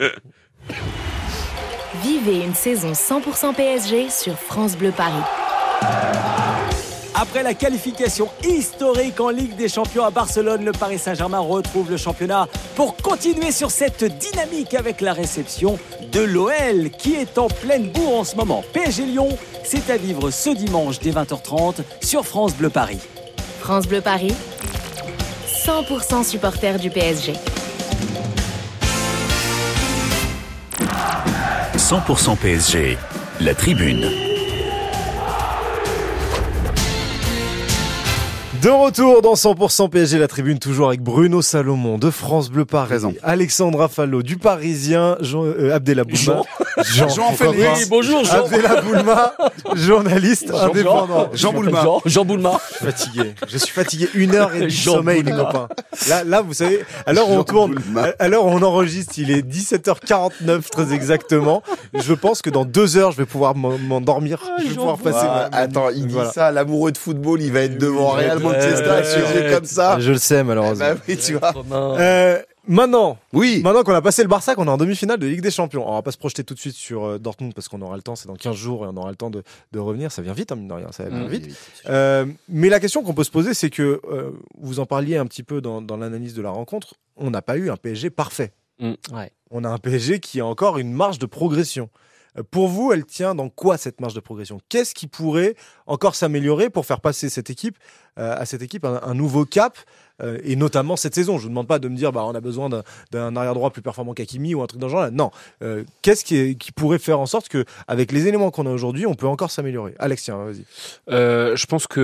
G: Vivez une saison cent pour cent P S G sur France Bleu Paris.
H: Après la qualification historique en Ligue des Champions à Barcelone, le Paris Saint-Germain retrouve le championnat pour continuer sur cette dynamique avec la réception de l'O L qui est en pleine bourre en ce moment. P S G Lyon, c'est à vivre ce dimanche dès vingt heures trente sur France Bleu Paris.
G: France Bleu Paris, cent pour cent supporters du P S G.
B: cent pour cent P S G, la tribune.
A: De retour dans cent pour cent P S G, la tribune, toujours avec Bruno Salomon de France Bleu Paris,
E: Présent.
A: Alexandra Fallo du Parisien, Jean, euh, Abdella Boulma, Jean,
E: Jean Félix,
H: oui, bonjour Jean.
A: Abdella Boulma, journaliste
H: Jean,
A: indépendant.
E: Jean Boulma.
H: Jean, Jean Boulma.
A: Je suis fatigué, je suis fatigué, une heure et demie de
H: Jean
A: sommeil
H: Boulma.
A: les copains. Là, là, vous savez, alors on
E: Jean
A: tourne,
E: Boulma.
A: alors on enregistre, il est dix-sept heures quarante-neuf très exactement. Je pense que dans deux heures, je vais pouvoir m'endormir.
H: Ah,
A: je vais
H: Jean
A: pouvoir
H: Boulma.
A: passer.
E: Ah,
A: ma-
E: attends, il dit
A: voilà.
E: ça, l'amoureux de football, il va être devant
A: Oui,
E: Real
A: ouais,
E: Manchester avec ses
A: ouais.
E: yeux comme ça.
A: Je le sais malheureusement.
E: Bah oui, tu vois.
A: Euh, maintenant,
E: Oui.
A: maintenant qu'on a passé le Barça, qu'on est en demi-finale de Ligue des Champions, on va pas se projeter tout de suite sur euh, Dortmund parce qu'on aura le temps, c'est dans quinze jours et on aura le temps de, de revenir. Ça vient vite, hein, mine de rien, ça vient
H: Mmh.
A: vite. Euh, mais la question qu'on peut se poser, c'est que euh, vous en parliez un petit peu dans, dans l'analyse de la rencontre. On n'a pas eu un P S G parfait.
D: Mmh. Ouais.
A: On a un P S G qui a encore une marge de progression. Euh, Pour vous, elle tient dans quoi cette marge de progression ? Qu'est-ce qui pourrait encore s'améliorer pour faire passer cette équipe euh, à cette équipe un, un nouveau cap euh, et notamment cette saison. Je vous demande pas de me dire bah on a besoin d'un, d'un arrière droit plus performant qu'Hakimi ou un truc dans ce genre-là. Non. Euh, qu'est-ce qui, est, qui pourrait faire en sorte que avec les éléments qu'on a aujourd'hui, on peut encore s'améliorer ? Alex, tiens, vas-y.
C: Euh, je pense que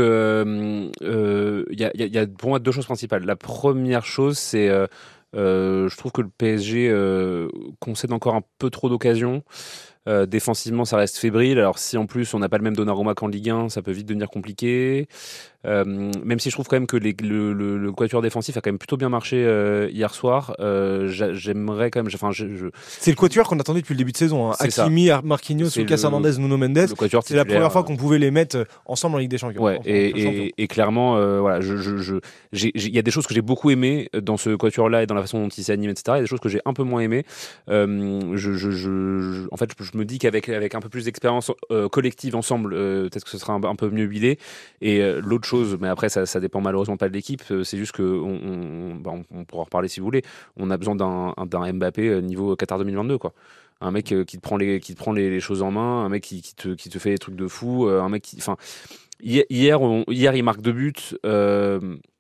C: il euh, y, a, y a pour moi deux choses principales. La première chose, c'est euh, euh, je trouve que le P S G euh, concède encore un peu trop d'occasions. Euh, défensivement, ça reste fébrile. Alors, si en plus on n'a pas le même Donnarumma qu'en Ligue un, ça peut vite devenir compliqué. Euh, même si je trouve quand même que les, le, le, le quatuor défensif a quand même plutôt bien marché euh, hier soir. Euh, j'aimerais quand même. Enfin, je, je...
A: C'est le quatuor qu'on attendait depuis le début de saison. Hein. Hakimi, Marquinhos, Lucas Hernandez, Nuno Mendes.
C: Le quatuor
A: c'est la
C: titulaire,
A: première fois
C: euh...
A: qu'on pouvait les mettre ensemble en Ligue des Champions.
C: Ouais,
A: enfin,
C: et,
A: et,
C: et, et clairement, euh, voilà, je, je, je, il y a des choses que j'ai beaucoup aimées dans ce quatuor-là et dans la façon dont il s'anime, et cetera. Il y a des choses que j'ai un peu moins aimées. Euh, je, je, je, en fait, je me dis qu'avec avec un peu plus d'expérience euh, collective ensemble, euh, peut-être que ce sera un, un peu mieux huilé. Et euh, l'autre chose, mais après ça, ça dépend malheureusement pas de l'équipe, euh, c'est juste que on, on, bah, on, on pourra en reparler si vous voulez. On a besoin d'un, d'un Mbappé niveau Qatar deux mille vingt-deux, quoi. Un mec euh, qui te prend les, qui te prend les, les choses en main, un mec qui, qui te, qui te fait des trucs de fou, euh, un mec qui, enfin, hier, hier, on, hier, il marque deux buts. Euh,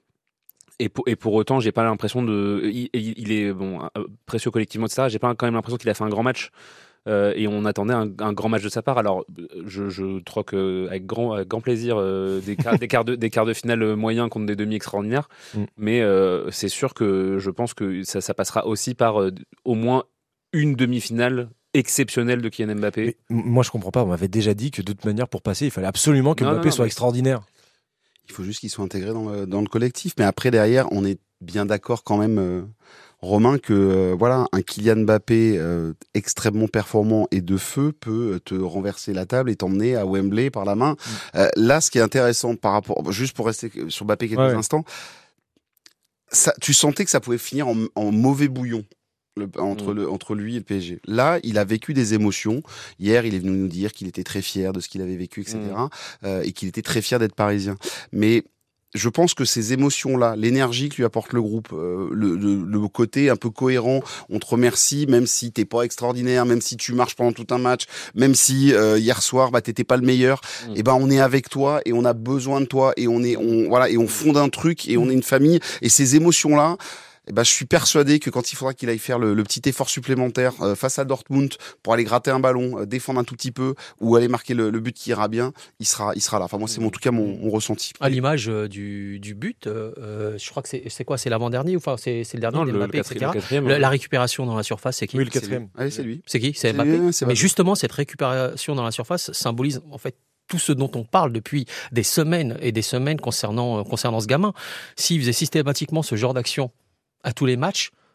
C: Et pour, et pour autant, j'ai pas l'impression de. Il, il est bon, précieux collectivement, et cetera. J'ai pas quand même l'impression qu'il a fait un grand match. Euh, et on attendait un, un grand match de sa part. Alors, je, je troque euh, avec, grand, avec grand plaisir euh, des, quarts, des, quarts de, des quarts de finale moyens contre des demi extraordinaires. Mm. Mais euh, c'est sûr que je pense que ça, ça passera aussi par euh, au moins une demi-finale exceptionnelle de Kylian Mbappé.
A: Mais, moi, je comprends pas. On m'avait déjà dit que de toute manière, pour passer, il fallait absolument que non, Mbappé non, non, soit mais... extraordinaire.
E: Il faut juste qu'il soit intégré dans le, dans le collectif. Mais après, derrière, on est bien d'accord quand même, euh, Romain, que euh, voilà, un Kylian Mbappé euh, extrêmement performant et de feu peut te renverser la table et t'emmener à Wembley par la main. Mmh. Euh, là, ce qui est intéressant par rapport, juste pour rester sur Mbappé quelques ouais. instants, ça, tu sentais que ça pouvait finir en, en mauvais bouillon. Le, entre, mmh. le, entre lui et le P S G. Là, il a vécu des émotions. Hier, il est venu nous dire qu'il était très fier de ce qu'il avait vécu, et cetera. Mmh. Euh, et qu'il était très fier d'être parisien. Mais je pense que ces émotions-là, l'énergie que lui apporte le groupe, euh, le, le, le côté un peu cohérent, on te remercie, même si t'es pas extraordinaire, même si tu marches pendant tout un match, même si euh, hier soir, bah t'étais pas le meilleur, mmh. et ben on est avec toi et on a besoin de toi et on est, on voilà, et on fonde un truc et on est une famille. Et ces émotions-là. Eh ben, je suis persuadé que quand il faudra qu'il aille faire le, le petit effort supplémentaire euh, face à Dortmund pour aller gratter un ballon, euh, défendre un tout petit peu ou aller marquer le, le but qui ira bien, il sera, il sera là. Enfin, moi, c'est en tout cas mon, mon ressenti.
D: À l'image euh, du, du but, euh, je crois que c'est, c'est quoi ? C'est l'avant-dernier ou enfin c'est, c'est le dernier de Mbappé, et cetera. Le la, la récupération dans la surface, c'est qui ?
A: Oui, le quatrième.
E: C'est Allez, c'est lui.
D: C'est qui ? C'est, c'est Mbappé. Lui, c'est Mais justement, cette récupération dans la surface symbolise en fait tout ce dont on parle depuis des semaines et des semaines concernant, euh, concernant ce gamin. S'il faisait systématiquement ce genre d'action à tous les matchs,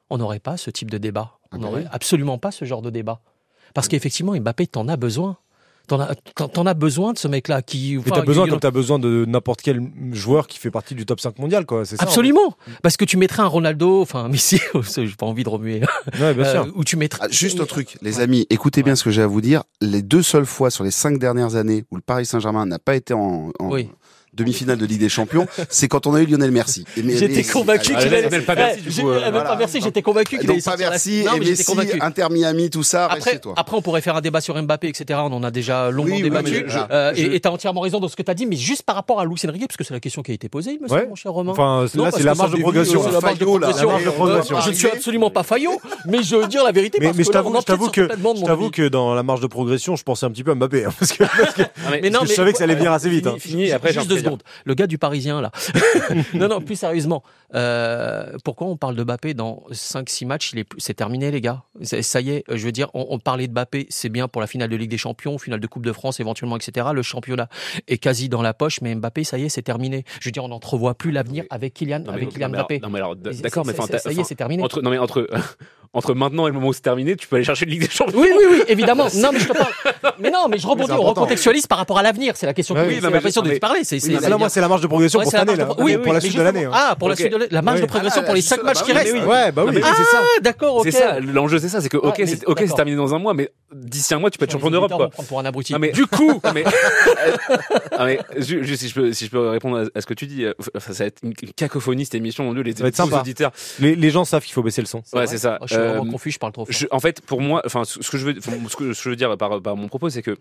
D: on n'aurait pas ce type de débat. On
E: Ah bah
D: n'aurait
E: oui.
D: absolument pas ce genre de débat. Parce qu'effectivement, Mbappé, t'en as besoin. T'en as, t'en, t'en as besoin de ce mec-là qui.
A: Mais
D: enfin,
A: t'as besoin
D: il-
A: comme t'as besoin de n'importe quel joueur qui fait partie du top cinq mondial, quoi. C'est ça. en
D: Absolument, parce que tu mettrais un Ronaldo, enfin Messi, j'ai pas envie de remuer,
A: fait. Ouais, bien
D: euh,
A: sûr.
D: où tu mettrais.
E: Ah, juste un truc, les amis, écoutez bien ce que j'ai à vous dire. Les deux seules fois sur les cinq dernières années où le Paris Saint-Germain n'a pas été en, en
D: Oui.
E: demi-finale de Ligue des Champions, c'est quand on a eu Lionel Messi. Et mais-
D: J'étais
E: mais-
D: convaincu
C: Ah,
D: qu'il
C: mais-
D: allait.
C: mais pas Messi, du
D: Eh,
C: coup, euh,
D: j'ai- eh,
E: voilà.
D: pas Merci, j'étais convaincu qu'il
E: Donc
D: allait
E: pas
D: sortir la-
E: Messi
D: Non,
E: et
D: mais j'étais
E: Messi,
D: convaincu.
E: Inter Miami, tout ça, reste
D: Après,
E: chez toi.
D: après, on pourrait faire un débat sur Mbappé, et cetera. On en a déjà longuement
E: Oui, oui,
D: débattu.
E: mais je-
D: Euh,
E: je-
D: et et t'as entièrement raison dans ce que t'as dit, mais juste par rapport à Luis Enrique, parce que c'est la question qui a été posée, il me semble,
A: Ouais.
D: mon cher Romain.
A: Enfin,
D: Non,
A: là,
D: parce
A: c'est
D: que
A: la
D: ça
A: marge de
D: dévie,
A: progression.
D: c'est
A: là.
D: la marge de
E: Fayot, là,
D: progression.
A: la marge de
D: Euh,
A: progression.
D: Je ne suis absolument pas faillot, mais je veux dire la vérité.
A: Mais,
D: parce
A: mais je
D: que là,
A: t'avoue,
D: on
A: je t'avoue
D: empiète
A: que,
D: sur complètement de
A: je
D: mon
A: t'avoue
D: avis.
A: que dans la marge de progression, je pensais un petit peu à Mbappé, hein, parce que, parce que,
C: Ah, mais-
D: Mais non,
A: parce que
D: mais
A: je savais que ça allait venir assez vite.
C: Fini,
A: hein.
C: fini, après, j'ai
D: Juste
C: un
D: deux
C: truc à
D: secondes. Le gars du Parisien, là. non, non, plus sérieusement. Euh, pourquoi on parle de Mbappé dans cinq six matchs il est plus- C'est terminé, les gars. C'est- Ça y est, je veux dire, on, on parlait de Mbappé, c'est bien pour la finale de Ligue des Champions, finale de Coupe de France éventuellement, et cetera. Le championnat est quasi dans la poche, mais Mbappé, ça y est, c'est terminé. Je veux dire, on n'entrevoit plus l'avenir avec Kylian,
C: Non, mais-
D: avec Kylian
C: non, mais alors-
D: Mbappé.
C: Non, mais alors, d-
D: C'est-
C: d'accord, mais
D: c'est-
C: enfin,
D: c'est-
C: t'as-
D: ça y est,
C: enfin,
D: c'est terminé.
C: Entre, non, mais entre, entre maintenant et le moment où c'est terminé, tu peux aller chercher le Ligue des Champions.
D: Oui, oui, oui, évidemment. Non, mais je te parle. Mais non, mais je rebondis,
A: c'est
D: on
A: important.
D: recontextualise par rapport à l'avenir. C'est la question que
A: Ouais,
D: c'est
A: oui,
C: non, mais
D: l'impression
C: je-
D: de
C: mais-
D: te parler. C'est, c'est,
A: Ah,
D: c'est-
A: là, moi, c'est la marge de progression
D: Ouais,
A: pour
D: c'est
A: cette
D: la
A: année,
D: marge
A: là.
D: de- oui,
A: Pour
D: oui,
A: la
D: mais
A: suite de
D: justement-
A: l'année. hein.
D: Ah, pour la
C: Ok.
D: suite de la, la marge
E: Oui.
D: de progression
E: Ah,
D: pour les
E: juste
D: cinq
E: là,
D: matchs
E: bah
D: qui
E: oui,
D: restent.
E: mais oui.
A: Ouais, bah oui.
C: mais oui, c'est ça.
D: Ah, d'accord, ok.
C: C'est ça, l'enjeu, c'est ça, c'est que, ok,
D: Ouais, mais-
C: c'est, ok, c'est
D: d'accord.
C: terminé dans un mois, mais d'ici un mois, tu peux être champion d'Europe, quoi.
D: Prendre pour un abruti.
C: Non, mais
D: Du coup,
C: Non, mais, non, mais ju- juste si je peux, si je peux répondre à, à ce que tu dis, euh, enfin, ça va être une une cacophonie cette émission, mon Dieu, les,
A: Ça va être
C: les
A: sympa.
C: auditeurs.
A: Les, les gens savent qu'il faut baisser le son.
C: Ouais,
D: vrai
C: c'est ça.
D: Je suis vraiment
C: Euh,
D: confus, je parle trop fort.
C: Je- en fait, pour moi, enfin, ce ce que je veux, enfin, ce que ce que je veux dire par, par mon propos, c'est que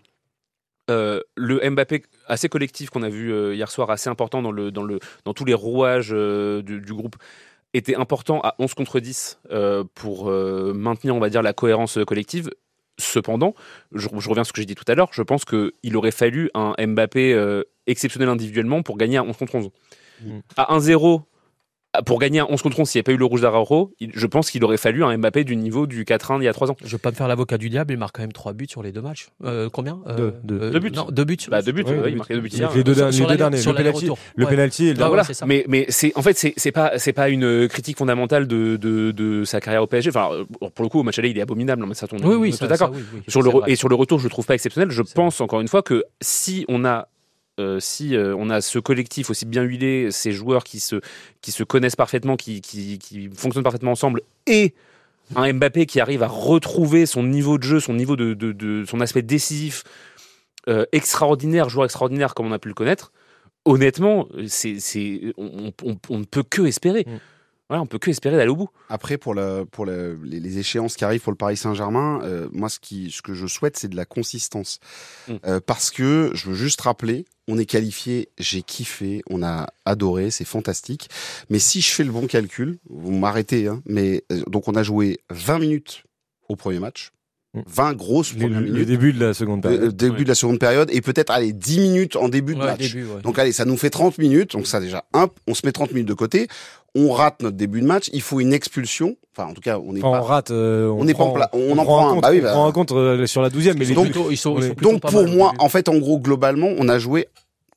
C: euh, le Mbappé assez collectif qu'on a vu euh, hier soir, assez important dans le dans le dans tous les rouages euh, du, du groupe, était important à onze contre dix euh, pour euh, maintenir, on va dire, la cohérence collective. Cependant, je, je reviens à ce que j'ai dit tout à l'heure, je pense qu'il aurait fallu un Mbappé euh, exceptionnel individuellement pour gagner à onze contre onze.
A: Mm.
C: À un zéro, pour gagner à onze contre onze, s'il n'y avait pas eu le rouge d'Araujo, il- je pense qu'il aurait fallu un Mbappé du niveau du quatre un il y a trois ans.
D: Je veux pas me faire l'avocat du diable, il marque quand même trois buts sur les deux matchs. Euh, combien Euh,
A: Deux, deux.
D: euh,
C: Deux buts.
D: Non, deux buts.
C: Bah, deux buts,
A: Ouais,
C: ouais,
A: deux
C: il
A: buts.
C: marquait deux buts
A: Avec
C: hier.
A: les deux,
D: Sur-
A: les
D: sur
A: deux
D: l'aller-
A: derniers,
D: sur
A: le penalty,
D: l'aller-retour.
A: le
D: Ouais.
A: penalty et le
D: Ah,
C: Ah, voilà.
D: c'est ça.
C: Mais mais c'est en fait c'est c'est pas c'est pas une critique fondamentale de, de de sa carrière au P S G. Enfin, euh, pour le coup au match aller il est abominable, mais ça tourne.
D: Oui, oui,
C: on est
D: ça,
C: d'accord.
D: ça, oui, oui,
C: Sur le
D: c'est
C: re-
D: vrai.
C: et sur le retour, je le trouve pas exceptionnel. Je
D: C'est
C: pense encore une fois que si on a euh, si euh, on a ce collectif aussi bien huilé, ces joueurs qui se qui se connaissent parfaitement, qui qui qui fonctionnent parfaitement ensemble, et un Mbappé qui arrive à retrouver son niveau de jeu, son niveau de, de, de son aspect décisif, euh, extraordinaire, joueur extraordinaire comme on a pu le connaître. Honnêtement, c'est c'est on, on, on ne peut que espérer.
A: Mm.
C: Voilà, on peut que espérer d'aller au bout.
E: Après, pour, la, pour la- les, les échéances qui arrivent pour le Paris Saint-Germain, euh, moi, ce, qui, ce que je souhaite, c'est de la consistance.
C: Mm.
E: Euh, parce que, je veux juste rappeler, on est qualifié, j'ai kiffé, on a adoré, c'est fantastique. Mais si je fais le bon calcul, vous m'arrêtez, hein, mais euh, donc on a joué vingt minutes au premier match,
A: Mm.
E: vingt grosses
A: Le,
E: premières
A: le
E: minutes,
A: début de la seconde
E: euh,
A: période.
E: début
C: Ouais.
E: de la seconde période, et peut-être, allez, dix minutes en début de
D: Ouais,
E: match.
D: début, ouais.
E: Donc allez, ça nous fait trente minutes. Donc ça déjà, un, on se met trente minutes de côté. On rate notre début de match. Il faut une expulsion. Enfin, en tout cas, on n'est
A: Enfin, on
E: pas.
A: rate. euh,
E: on n'est pas en
A: prend-
E: pla- on en
A: prend
E: prend
A: un
E: un.
A: compte,
E: Bah oui,
A: on
E: bah.
A: prend un compte euh, sur la douzième. Mais
D: Ils
A: les
D: sont
A: deux-
D: plutôt- ils sont-
A: on
D: ils
A: est-
D: sont plutôt
E: Donc
D: pas
E: pour
D: mal au
E: moi,
D: début.
E: en fait, en gros, globalement, on a joué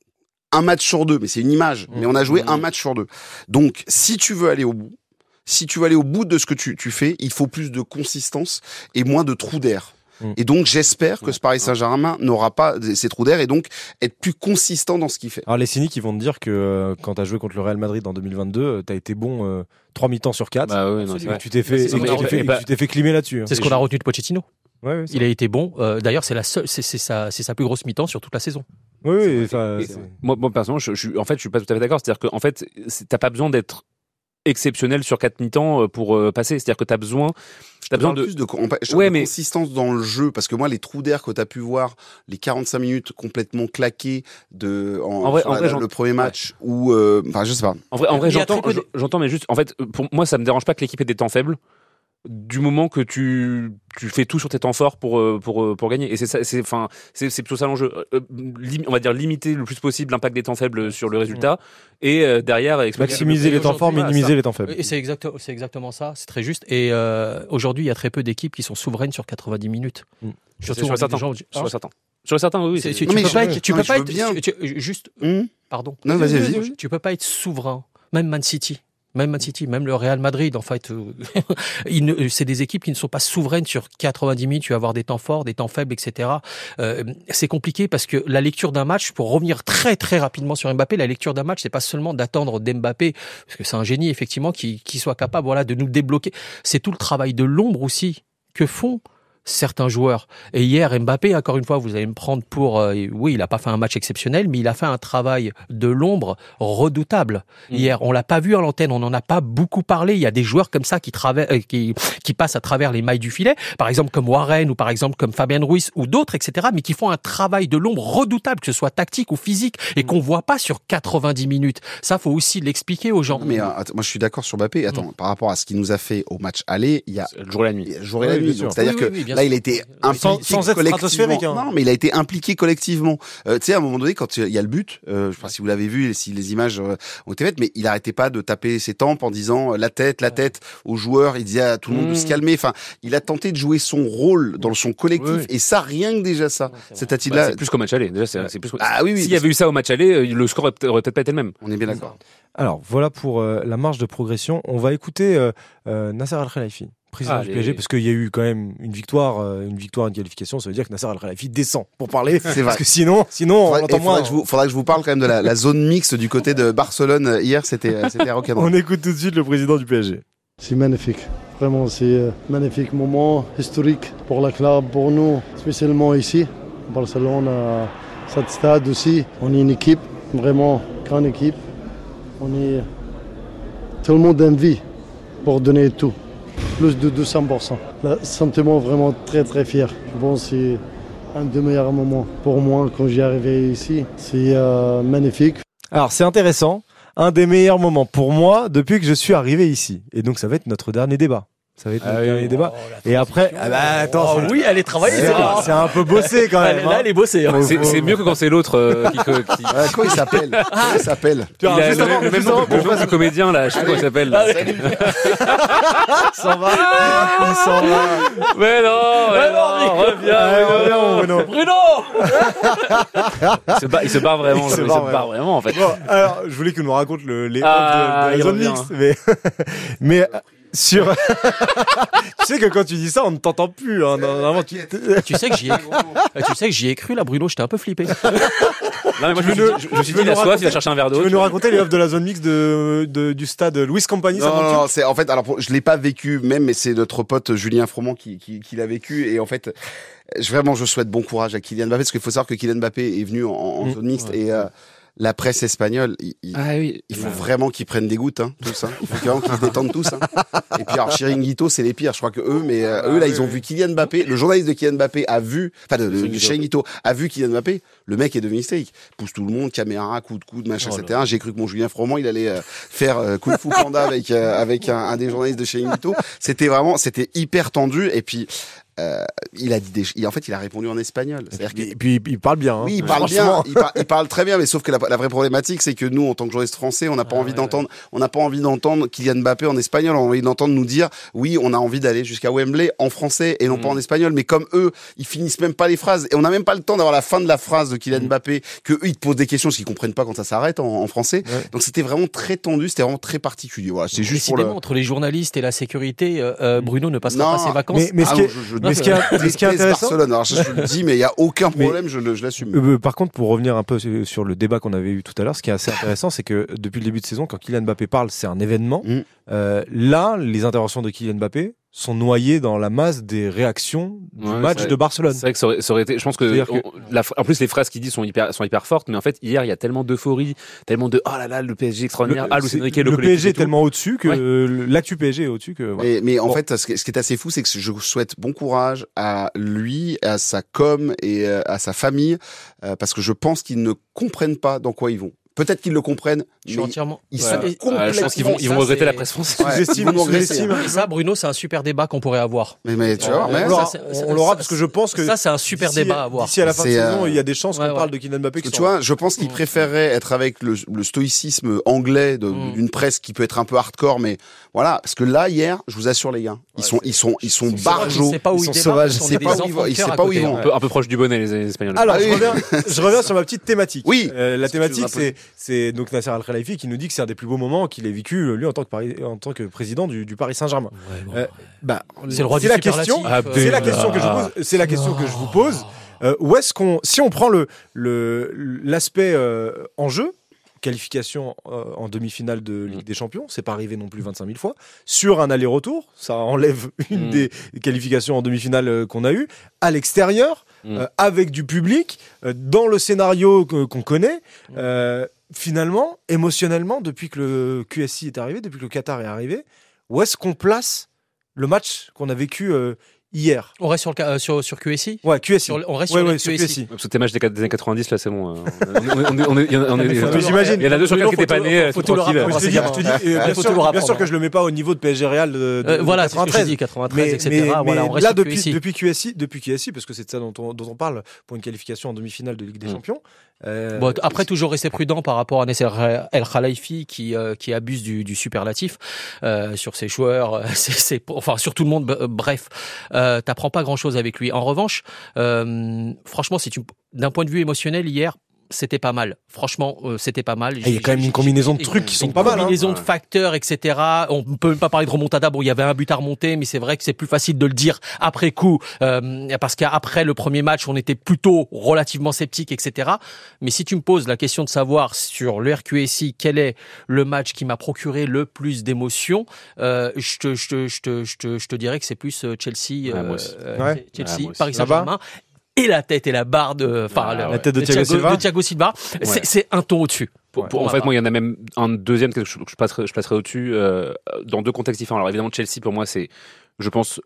E: un match sur deux. Mais c'est une image. Mais on a joué
C: Mmh.
E: un match sur deux. Donc, si tu veux aller au bout, si tu veux aller au bout de ce que tu, tu fais, il faut plus de consistance et moins de trous d'air.
A: Mm.
E: Et donc, j'espère que
C: Ouais.
E: ce Paris Saint-Germain n'aura pas ces trous d'air et donc être plus consistant dans ce qu'il fait.
A: Alors les cyniques ils vont te dire que euh, quand t'as joué contre le Real Madrid en deux mille vingt-deux, euh, t'as été bon euh, trois mi-temps sur quatre.
C: Bah ouais, non,
A: Et
C: c'est
A: que
C: vrai.
A: tu t'es fait,
D: C'est
A: et
D: ce
A: que
D: qu'on
A: tu
D: a
A: t'es
D: refait,
A: fait, et
C: bah-
A: que tu t'es fait climer là-dessus. hein.
D: C'est ce qu'on a retenu de Pochettino.
A: Ouais, ouais, c'est
D: Il a été bon. Euh, D'ailleurs, c'est la seule, c'est c'est sa, c'est sa plus grosse mi-temps sur toute la saison.
A: Oui, oui, ça,
C: Et
A: c'est-
C: moi, moi, personnellement, je, je, suis- en fait, je suis pas tout à fait d'accord. C'est-à-dire qu'en fait, c'est- t'as pas besoin d'être exceptionnel sur quatre mi-temps euh, pour euh, passer. C'est-à-dire que t'as besoin, t'as besoin
E: Parle
C: de.
E: plus de, on pa- je
C: Ouais,
E: parle de
C: mais-
E: consistance dans le jeu parce que moi les trous d'air que tu as pu voir les quarante-cinq minutes complètement claqués de en,
C: En vrai-
E: sur
C: en
E: la-
C: vrai, j'en-
E: le premier match ou euh, enfin je sais pas.
C: En vrai, en vrai,
D: Il y a
C: j'entends,
D: très peu de-
C: j'entends, mais juste, en fait, pour moi, ça me dérange pas que l'équipe ait des temps faibles. Du moment que tu, tu fais tout sur tes temps forts pour, euh, pour, euh, pour gagner. Et c'est ça, c'est, enfin, c'est, c'est plutôt ça l'enjeu. Euh, lim- on va dire limiter le plus possible l'impact des temps faibles sur le résultat. Et euh, derrière, exploiter-
A: maximiser les temps forts,
D: aujourd'hui,
A: minimiser les temps faibles.
D: Et c'est exact, c'est exactement ça. C'est très juste. Et euh, aujourd'hui, il y a très peu d'équipes qui sont souveraines sur quatre-vingt-dix minutes.
A: Mm.
D: Surtout
C: sur
D: en
C: certains.
D: Ligue des Champions.
C: Sur certains. Sur certains, oui. oui,
D: C'est-
C: c'est-
D: tu
E: Non,
D: tu
E: mais
D: peux
E: je-
D: pas être, tu
E: non,
D: peux
E: mais
D: pas
E: je
D: être,
E: veux bien.
D: tu- tu- juste,
E: Hum
D: pardon.
E: Non, vas-y, vas-y.
D: Tu peux pas être souverain. Même Man City. Même Man City, même le Real Madrid, en fait, euh, ils ne, c'est des équipes qui ne sont pas souveraines sur quatre-vingt-dix minutes. Tu vas avoir des temps forts, des temps faibles, et cetera. Euh, c'est compliqué parce que la lecture d'un match, pour revenir très très rapidement sur Mbappé, la lecture d'un match, c'est pas seulement d'attendre d'Mbappé, parce que c'est un génie effectivement qui, qui soit capable, voilà, de nous débloquer. C'est tout le travail de l'ombre aussi que font certains joueurs. Et hier, Mbappé, encore une fois, vous allez me prendre pour... Euh, oui, il n'a pas fait un match exceptionnel, mais il a fait un travail de l'ombre redoutable. Mmh. Hier, on l'a pas vu à l'antenne, on n'en a pas beaucoup parlé. Il y a des joueurs comme ça qui, travers, euh, qui, qui passent à travers les mailles du filet, par exemple comme Warren ou par exemple comme Fabien Ruiz ou d'autres, et cetera, mais qui font un travail de l'ombre redoutable, que ce soit tactique ou physique, et mmh. qu'on voit pas sur quatre-vingt-dix minutes. Ça, faut aussi l'expliquer aux gens.
E: Non, mais euh, attends, moi, je suis d'accord sur Mbappé. Attends, mmh. par rapport à ce qu'il nous a fait au match aller, il y a
C: le jour et la nuit.
E: Le jour et la nuit. Donc, c'est-à-dire oui, que oui, oui, là, il a été impliqué
A: sans, sans être stratosphérique. Hein.
E: Non, mais il a été impliqué collectivement. Euh, tu sais, à un moment donné, quand il y a le but, euh, je sais pas si vous l'avez vu, si les images euh, ont été faites, mais il arrêtait pas de taper ses tempes en disant euh, la tête, la tête aux joueurs. Il disait à tout le monde mmh. de se calmer. Enfin, il a tenté de jouer son rôle dans son collectif, oui. et ça, rien que déjà ça. Cet attitude-là,
C: bah, c'est plus qu'au match aller. Déjà, c'est, c'est plus.
E: Ah oui, oui.
C: S'il y avait eu ça au match aller, le score aurait peut-être, aurait peut-être pas été le même.
E: On est bien d'accord.
A: Alors voilà pour euh, la marge de progression. On va écouter euh, euh, Nasser Al-Khelaifi, président ah, du P S G, les... parce qu'il y a eu quand même une victoire, euh, une victoire, une qualification. Ça veut dire que Nasser Al-Khelaifi descend pour parler. C'est vrai. Parce que sinon, sinon,
E: faudra,
A: on entend moins.
E: Faudra que, je vous, faudra que je vous parle quand même de la, la zone mixte du côté de Barcelone hier. C'était, c'était rock'n'roll.
A: On écoute tout de suite le président du P S G.
I: C'est magnifique. Vraiment, c'est un magnifique moment historique pour le club, pour nous, spécialement ici. Barcelone, à cet stade aussi. On est une équipe, vraiment grande équipe. On est tout le monde envie pour donner tout, plus de deux cents pour cent. Le sentiment vraiment très très fier. Bon, c'est un des meilleurs moments pour moi quand j'ai arrivé ici. C'est euh, magnifique.
A: Alors c'est intéressant, un des meilleurs moments pour moi depuis que je suis arrivé ici. Et donc ça va être notre dernier débat. Ça va être notre ah dernier oui. débat. Oh, et après, ah bah, attends,
D: oh, oui, elle est travaillée.
A: C'est, c'est un peu bossé quand même.
D: Elle, là, elle est bossée. Hein.
C: C'est, c'est mieux que quand c'est l'autre euh, qui. qui...
E: Ah, comment il s'appelle Comment il s'appelle
C: Il a le, le, le même nom que le comédien là. Je sais pas comment il s'appelle. Là.
E: Salut.
A: Il s'en va. Il s'en va.
C: Mais non, mais non, reviens,
D: Bruno. Bruno.
C: Il se barre, il se barre vraiment.
A: Il se
C: barre, il se barre vraiment en fait.
A: Bon, alors, je voulais qu'il nous raconte le, les
C: ah,
A: de, de la zone mixte, mais mais. Sur, tu sais que quand tu dis ça, on ne t'entend plus. Hein. Normalement, tu...
D: tu sais que j'y ai, tu sais que j'y ai cru là, Bruno. J'étais un peu flippé.
C: Non, mais moi, je, je, je, je me suis dit, la soif, il va chercher un verre d'eau.
A: Tu veux nous raconter les offres de la zone mixte de, de, du stade Louis Compagnie?
E: Non, non, non, c'est en fait, alors je l'ai pas vécu même, mais c'est notre pote Julien Froment qui, qui, qui l'a vécu. Et en fait, je, vraiment, je souhaite bon courage à Kylian Mbappé, parce qu'il faut savoir que Kylian Mbappé est venu en, en mmh, zone mixte ouais. et. Euh, La presse espagnole, il, il, ah oui, il faut bah, vraiment qu'ils prennent des gouttes, hein, tous. Hein. Il faut vraiment qu'ils se détendent tous. Hein. Et puis alors, Chiringuito, c'est les pires. Je crois que eux, mais euh, eux là, ils ont vu Kylian Mbappé. Le journaliste de Kylian Mbappé a vu, enfin de, de, de Chiringuito a vu Kylian Mbappé. Le mec est devenu hystérique. Pousse tout le monde, caméra, coup de coude, machin, oh et cetera. J'ai cru que mon Julien Froment, il allait euh, faire euh, Kung Fu Panda avec euh, avec un, un des journalistes de Chiringuito. C'était vraiment, c'était hyper tendu. Et puis. Euh, il a dit des... il, en fait, il a répondu en espagnol.
A: C'est-à-dire que... Et puis, il parle bien. Hein.
E: Oui, il parle bien. Il, par... il parle très bien, mais sauf que la, la vraie problématique, c'est que nous, en tant que journalistes français, on n'a pas ah, envie ouais, d'entendre, ouais. on n'a pas envie d'entendre Kylian Mbappé en espagnol. On a envie d'entendre nous dire, oui, on a envie d'aller jusqu'à Wembley en français et non mmh. pas en espagnol. Mais comme eux, ils finissent même pas les phrases et on n'a même pas le temps d'avoir la fin de la phrase de Kylian mmh. Mbappé, que eux, ils te posent des questions parce qu'ils comprennent pas quand ça s'arrête en, en français. Ouais. Donc c'était vraiment très tendu, c'était vraiment très particulier. Voilà, c'est juste pour le...
D: entre les journalistes et la sécurité, euh, Bruno ne passera
E: non,
D: pas ses vacances.
A: Mais, mais ce qui est, ah, mais ce qui est intéressant.
E: Barcelone. Alors je, je le dis, mais il y a aucun problème, mais, je, le, je l'assume.
A: Euh, par contre, pour revenir un peu sur le débat qu'on avait eu tout à l'heure, ce qui est assez intéressant, c'est que depuis le début de saison, quand Kylian Mbappé parle, c'est un événement. Mmh. Euh, là, les interventions de Kylian Mbappé sont noyées dans la masse des réactions du ouais, match de Barcelone.
C: C'est vrai que ça aurait, ça aurait été. Je pense que, on, que... La, en plus les phrases qu'il dit sont hyper sont hyper fortes, mais en fait hier il y a tellement d'euphorie, tellement de oh là là le P S G extraordinaire,
A: le,
C: ah Luis Enrique,
A: le, le P S G est tellement au-dessus que ouais. l'actu P S G est au-dessus que.
E: Ouais. Mais, mais en bon. fait, ce qui est assez fou, c'est que je souhaite bon courage à lui, à sa com et à sa famille, euh, parce que je pense qu'ils ne comprennent pas dans quoi ils vont. Peut-être qu'ils le comprennent,
D: je suis entièrement.
E: Ils
D: ouais.
E: sont
C: ouais. complètement. Je pense qu'ils vont, ils vont regretter la presse française.
A: Ouais. J'estime, j'estime.
D: Et ça, Bruno, c'est un super débat qu'on pourrait avoir.
E: Mais, mais tu vois,
A: on, on, l'aura, on l'aura parce que je pense que
D: ça, c'est un super débat à avoir.
A: D'ici à la fin c'est de saison, euh... il y a des chances ouais, qu'on ouais. parle de Kylian Mbappé.
E: Tu vois, je pense qu'il préférerait être avec le, le stoïcisme anglais de, mm. d'une presse qui peut être un peu hardcore, mais voilà, parce que là hier, je vous assure les gars, ils sont, ils sont, ils sont barjots, ils sont sauvages, ils savent pas où ils vont, ils savent pas où ils vont.
C: Un peu proche du bonnet les Espagnols.
A: Alors, je reviens, je reviens sur ma petite thématique.
E: Oui.
A: La thématique, c'est c'est donc Nasser Al-Khelaifi qui nous dit que c'est un des plus beaux moments qu'il ait vécu lui en tant que Paris, en tant que président du, du Paris Saint-Germain.
D: Ouais, bon,
A: Euh,
D: ouais.
A: bah,
D: C'est le roi
A: c'est
D: du
A: la
D: superlatif.
A: question.
D: Ah,
A: C'est la
D: ben,
A: question que je vous pose. C'est la question que je vous pose. Euh, où est-ce qu'on, si on prend le le l'aspect euh, enjeu, qualification euh, en demi-finale de Ligue des Champions, c'est pas arrivé non plus vingt-cinq mille fois. Sur un aller-retour, ça enlève une
C: Mm.
A: des qualifications en demi-finale euh, qu'on a eu. À l'extérieur,
C: Mm.
A: euh, avec du public, euh, dans le scénario que- qu'on connaît. Euh, finalement, émotionnellement, depuis que le Q S I est arrivé, depuis que le Qatar est arrivé, où est-ce qu'on place le match qu'on a vécu euh, hier?
D: On reste sur, le, ca- euh, sur, sur Q S I
A: Ouais, Q S I.
D: Sur le- On reste
A: Ouais,
D: sur
A: ouais,
D: le
A: sur
D: Q S I.
C: Parce que tes matchs des des années quatre-vingt-dix, là, c'est bon. euh, On est, on est, on est, il y en a- on est-
A: Mais faut-
C: euh,
A: mais j'imagine.
C: Il y en a deux sur quatre qui étaient pas nés, euh,
D: faut
C: tout
D: tout le
C: tranquille.
D: rappeler.
A: Je te dis, je te dis, euh, bien,
D: faut
A: sûr,
D: tout le
A: bien sûr
D: rapprendre.
A: que je le mets pas au niveau de P S G Real de, de,
D: Euh,
A: de
D: voilà, c'est ce que
A: quatre-vingt-treize.
D: j'ai dit, quatre-vingt-treize, et cetera.
A: Mais,
D: Voilà,
A: mais
D: on reste
A: là,
D: sur
A: depuis,
D: Q S I.
A: depuis Q S I, depuis Q S I, parce que c'est de ça dont on, dont on parle pour une qualification en demi-finale de Ligue des
C: Mm.
A: Champions. Euh,
D: Bon, après, toujours rester prudent par rapport à Nasser El Khelaifi qui, euh, qui abuse du, du superlatif euh, sur ses joueurs, euh, c'est, c'est, enfin sur tout le monde. b- Bref, euh, t'apprends pas grand-chose avec lui. En revanche, euh, franchement, si tu, d'un point de vue émotionnel, hier, c'était pas mal. Franchement, euh, c'était pas mal.
A: il y a quand même une combinaison de trucs qui sont pas mal.
D: Une
A: hein.
D: combinaison de facteurs, et cetera. On peut même pas parler de remontada. Bon, il y avait un but à remonter, mais c'est vrai que c'est plus facile de le dire après coup, euh, parce qu'après le premier match, on était plutôt relativement sceptique, et cetera. Mais si tu me poses la question de savoir sur le R Q S I, quel est le match qui m'a procuré le plus d'émotions, euh, je te, je te, je te, je te, je te dirais que c'est plus euh, Chelsea,
C: Ouais, moi aussi.
D: euh,
A: Ouais.
D: Chelsea,
C: Ouais, moi aussi.
D: Paris Saint-Germain. Et la tête et la barre de, enfin,
C: Ah,
D: le-
C: ouais.
A: La tête de Thiago Silva.
D: de Thiago Silva. C'est, c'est un ton au-dessus.
C: Pour- pour-
D: Ouais.
C: en fait, moi, il y en a même un deuxième que je, que je placerai, je placerai au-dessus euh, dans deux contextes différents. Alors évidemment, Chelsea, pour moi, c'est, je pense,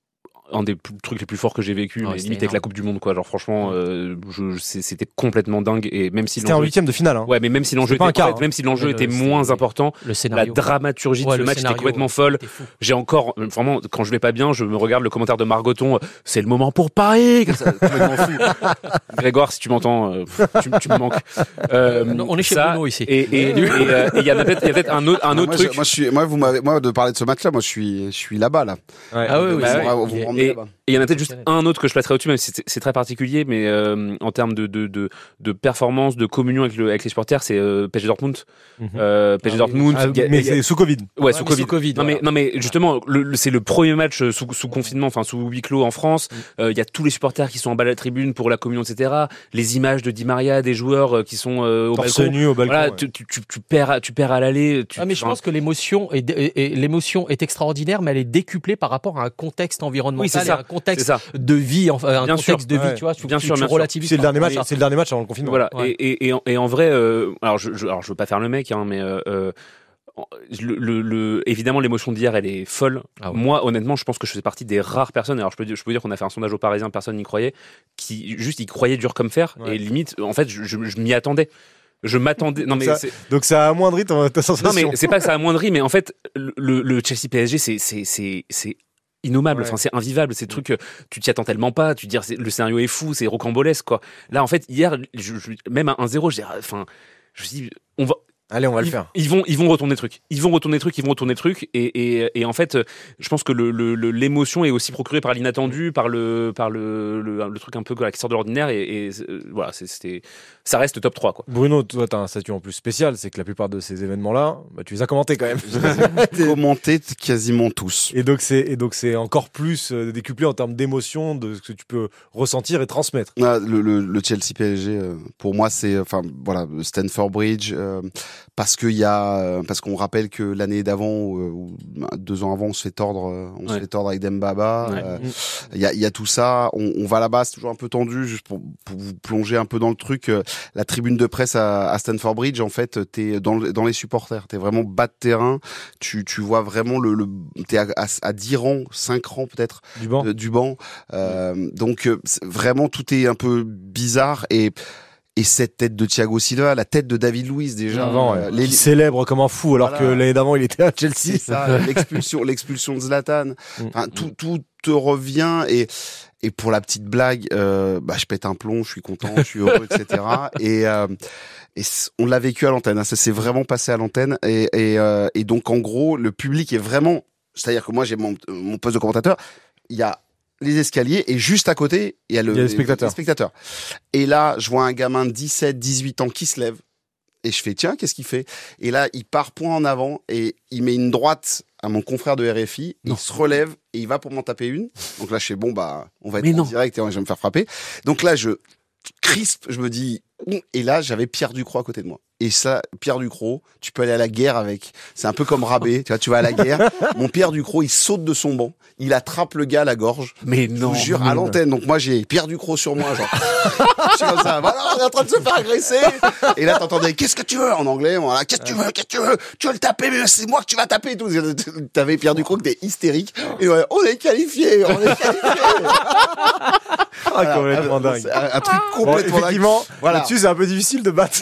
C: un des plus- trucs les plus forts que j'ai vécu,
D: Ouais,
C: mais
D: c'était
C: limite avec
D: énorme.
C: la Coupe du Monde, quoi. Genre franchement, euh, je, je- c'est- c'était complètement dingue. Et même si
A: C'était en
C: l'enjeu,
A: huitième de finale. Hein.
C: ouais, mais même si l'enjeu
A: C'était pas
C: était,
A: un quart,
C: en fait, même si l'enjeu
D: Mais
C: était
D: le-
C: moins
D: c'est-
C: important,
D: Le
C: la
D: scénario.
C: dramaturgie de
D: Ouais,
C: ce
D: le
C: match était
D: scénario,
C: complètement folle.
D: était fou.
C: J'ai encore, euh, vraiment, quand je vais pas bien, je me regarde le commentaire de Margoton. euh, C'est le moment pour Paris. Comme ça, complètement fou. Grégoire, si tu m'entends, euh, tu, tu me manques. Euh,
D: Non, on est chez
C: ça,
D: Bruno ici.
C: Et et et, euh, et il y en a peut-être, il y a peut-être un autre, un
E: Non,
C: autre
E: moi,
C: truc.
E: je, moi, je suis, moi, vous m'avez, moi, de parler de ce match-là, moi, je suis, je suis là-bas, là.
D: Ah oui, oui,
C: Bah
D: c'est-
C: ouais.
E: Vous, vous
D: il est-
E: me ramenez
C: et-
E: là-bas.
C: Et il y en a peut-être juste un autre que je placerai au-dessus, même si c'est, c'est très particulier, mais euh, en termes de, de, de, de performance, de communion avec, le, avec les supporters, c'est euh, P S G Dortmund.
A: Mhm.
C: Euh, P S G
D: Ah oui.
C: Dortmund.
A: Ah,
C: il y a-
A: mais
C: il y a-
A: c'est sous Covid.
C: Ouais,
D: Ouais,
C: sous
D: mais
C: Covid.
D: sous Covid,
C: Non, mais,
D: voilà.
C: non, mais justement, le, le- c'est le premier match euh, sous, sous confinement, enfin sous huis clos en France. Euh, Il y a tous les supporters qui sont en bas à la tribune pour la communion, et cetera. Les images de Di Maria, des joueurs euh, qui sont euh, au
A: Torse
C: balcon.
A: nu au balcon.
C: Voilà,
A: ouais.
C: tu, tu, tu, tu perds, à- tu perds à l'aller. Tu,
D: Ah, mais je
C: enfin,
D: pense que l'émotion est, est- est- l'émotion est extraordinaire, mais elle est décuplée par rapport à un contexte environnemental,
C: Oui, c'est
D: et
C: ça.
D: un
C: c'est
D: contexte
C: ça.
D: de vie, enfin, un
C: Bien
D: contexte
C: sûr.
D: de vie,
A: Ouais.
D: tu vois. Tu,
C: Bien
D: tu,
C: sûr,
D: tu
C: bien sûr.
D: relativises
A: C'est le
D: par
A: dernier
D: rapport à
A: match.
D: ça.
A: C'est le dernier match avant le confinement.
C: Voilà.
D: Ouais.
C: Et, et, et, en, et en vrai, euh, alors je, je, alors je veux pas faire le mec, hein, mais euh, euh, le, le, le, évidemment l'émotion d'hier, elle est folle.
D: Ah ouais.
C: Moi, honnêtement, je pense que je faisais partie des rares personnes. Alors je peux, dire- je peux dire qu'on a fait un sondage aux Parisiens, personne n'y croyait, qui juste y croyait dur comme fer.
A: Ouais.
C: Et limite, en fait, je, je, je m'y attendais. Je m'attendais. Non mais
A: Ça-
C: c'est-
A: Donc ça a amoindri ton- ta
C: non
A: sensation.
C: mais c'est pas que ça amoindrit, mais en fait, le, le Chelsea P S G, c'est c'est c'est c'est innommable.
A: Ouais.
C: Enfin, c'est invivable. Ces trucs, euh, tu t'y attends tellement pas. Tu te dis, c'est- le scénario est fou, c'est rocambolesque, quoi. Là, en fait, hier, je, je- même à un zéro, j'ai, enfin, je me suis dit, on va.
A: Allez, on va le
C: Ils,
A: faire.
C: ils vont, ils vont retourner le truc. Ils vont retourner le truc. Ils vont retourner le truc. Et, et, et en fait, je pense que le, le, le- l'émotion est aussi procurée par l'inattendu, par le, par le, le, le truc un peu voilà, qui sort de l'ordinaire. Et, et euh, voilà, c'est, c'était, ça reste top trois, quoi.
A: Bruno, toi, t'as un statut en plus spécial, c'est que la plupart de ces événements-là, bah, tu les as commentés quand même.
E: Commenté quasiment tous.
A: Et donc c'est et donc c'est encore plus euh, décuplé en termes d'émotion de ce que tu peux ressentir et transmettre.
E: Ah, le, le, le Chelsea P S G, euh, pour moi, c'est, enfin, voilà, Stamford Bridge, euh, parce qu'il y a, euh, parce qu'on rappelle que l'année d'avant, euh, ou bah, deux ans avant, on se fait tordre, euh, on se
C: Ouais.
E: fait tordre avec Dembaba.
C: Ouais.
E: euh, Il y a, il y a tout ça. On, on va là-bas, c'est toujours un peu tendu, juste pour, pour vous plonger un peu dans le truc. euh, La tribune de presse à, à Stamford Bridge, en fait, t'es dans, le- dans les supporters. T'es vraiment bas de terrain. Tu, tu vois vraiment le, le t'es à, à, à dix rangs, cinq rangs peut-être
A: Du banc.
E: euh, du banc. Euh, donc euh, c'est- vraiment tout est un peu bizarre et et cette tête de Thiago Silva, la tête de David Luiz déjà,
A: Avant, ouais.
E: euh, les-
A: Qui célèbre comme un fou alors
E: Voilà.
A: que l'année d'avant il était à
E: c'est
A: Chelsea.
E: ça, l'expulsion, l'expulsion de Zlatan. Enfin, tout tout te revient et et pour la petite blague, euh, bah je pète un plomb, je suis content, je suis heureux, et cetera. Et euh, et c- on l'a vécu à l'antenne, hein, ça s'est vraiment passé à l'antenne et et, euh, et donc en gros le public est vraiment, c'est-à-dire que moi j'ai mon mon poste de commentateur, il y a les escaliers et juste à côté il y a le
A: Il y a les spectateurs.
E: spectateurs. Et là je vois un gamin de dix-sept, dix-huit ans qui se lève Et je fais, tiens, qu'est-ce qu'il fait? Et là, il part point en avant et il met une droite à mon confrère de R F I. Il se relève et il va pour m'en taper une. Donc là, je fais, bon, bah, on va être en direct et je vais me faire frapper. Donc là, je crispe, je me dis, et là, j'avais Pierre Ducrot à côté de moi. Et ça, Pierre Ducrot, tu peux aller à la guerre avec. C'est un peu comme Rabé, tu vois, tu vas à la guerre. Mon Pierre Ducrot, il saute de son banc, il attrape le gars à la gorge.
C: Mais non.
E: Je vous jure, à l'antenne. Donc moi, j'ai Pierre Ducrot sur moi, genre. Je suis comme ça. Voilà, on est en train de se faire agresser. Et là, t'entendais, qu'est-ce que tu veux? En anglais, voilà, qu'est-ce que tu veux? Qu'est-ce que tu veux? Tu veux le taper, mais c'est moi que tu vas taper et tout. T'avais Pierre Ducrot qui était hystérique. Et ouais, on est qualifié, on est qualifié.
A: Ah, voilà, complètement dingue.
E: Un, un truc complètement
A: bon, effectivement,
E: dingue. Voilà.
A: Là-dessus, c'est un peu difficile de battre.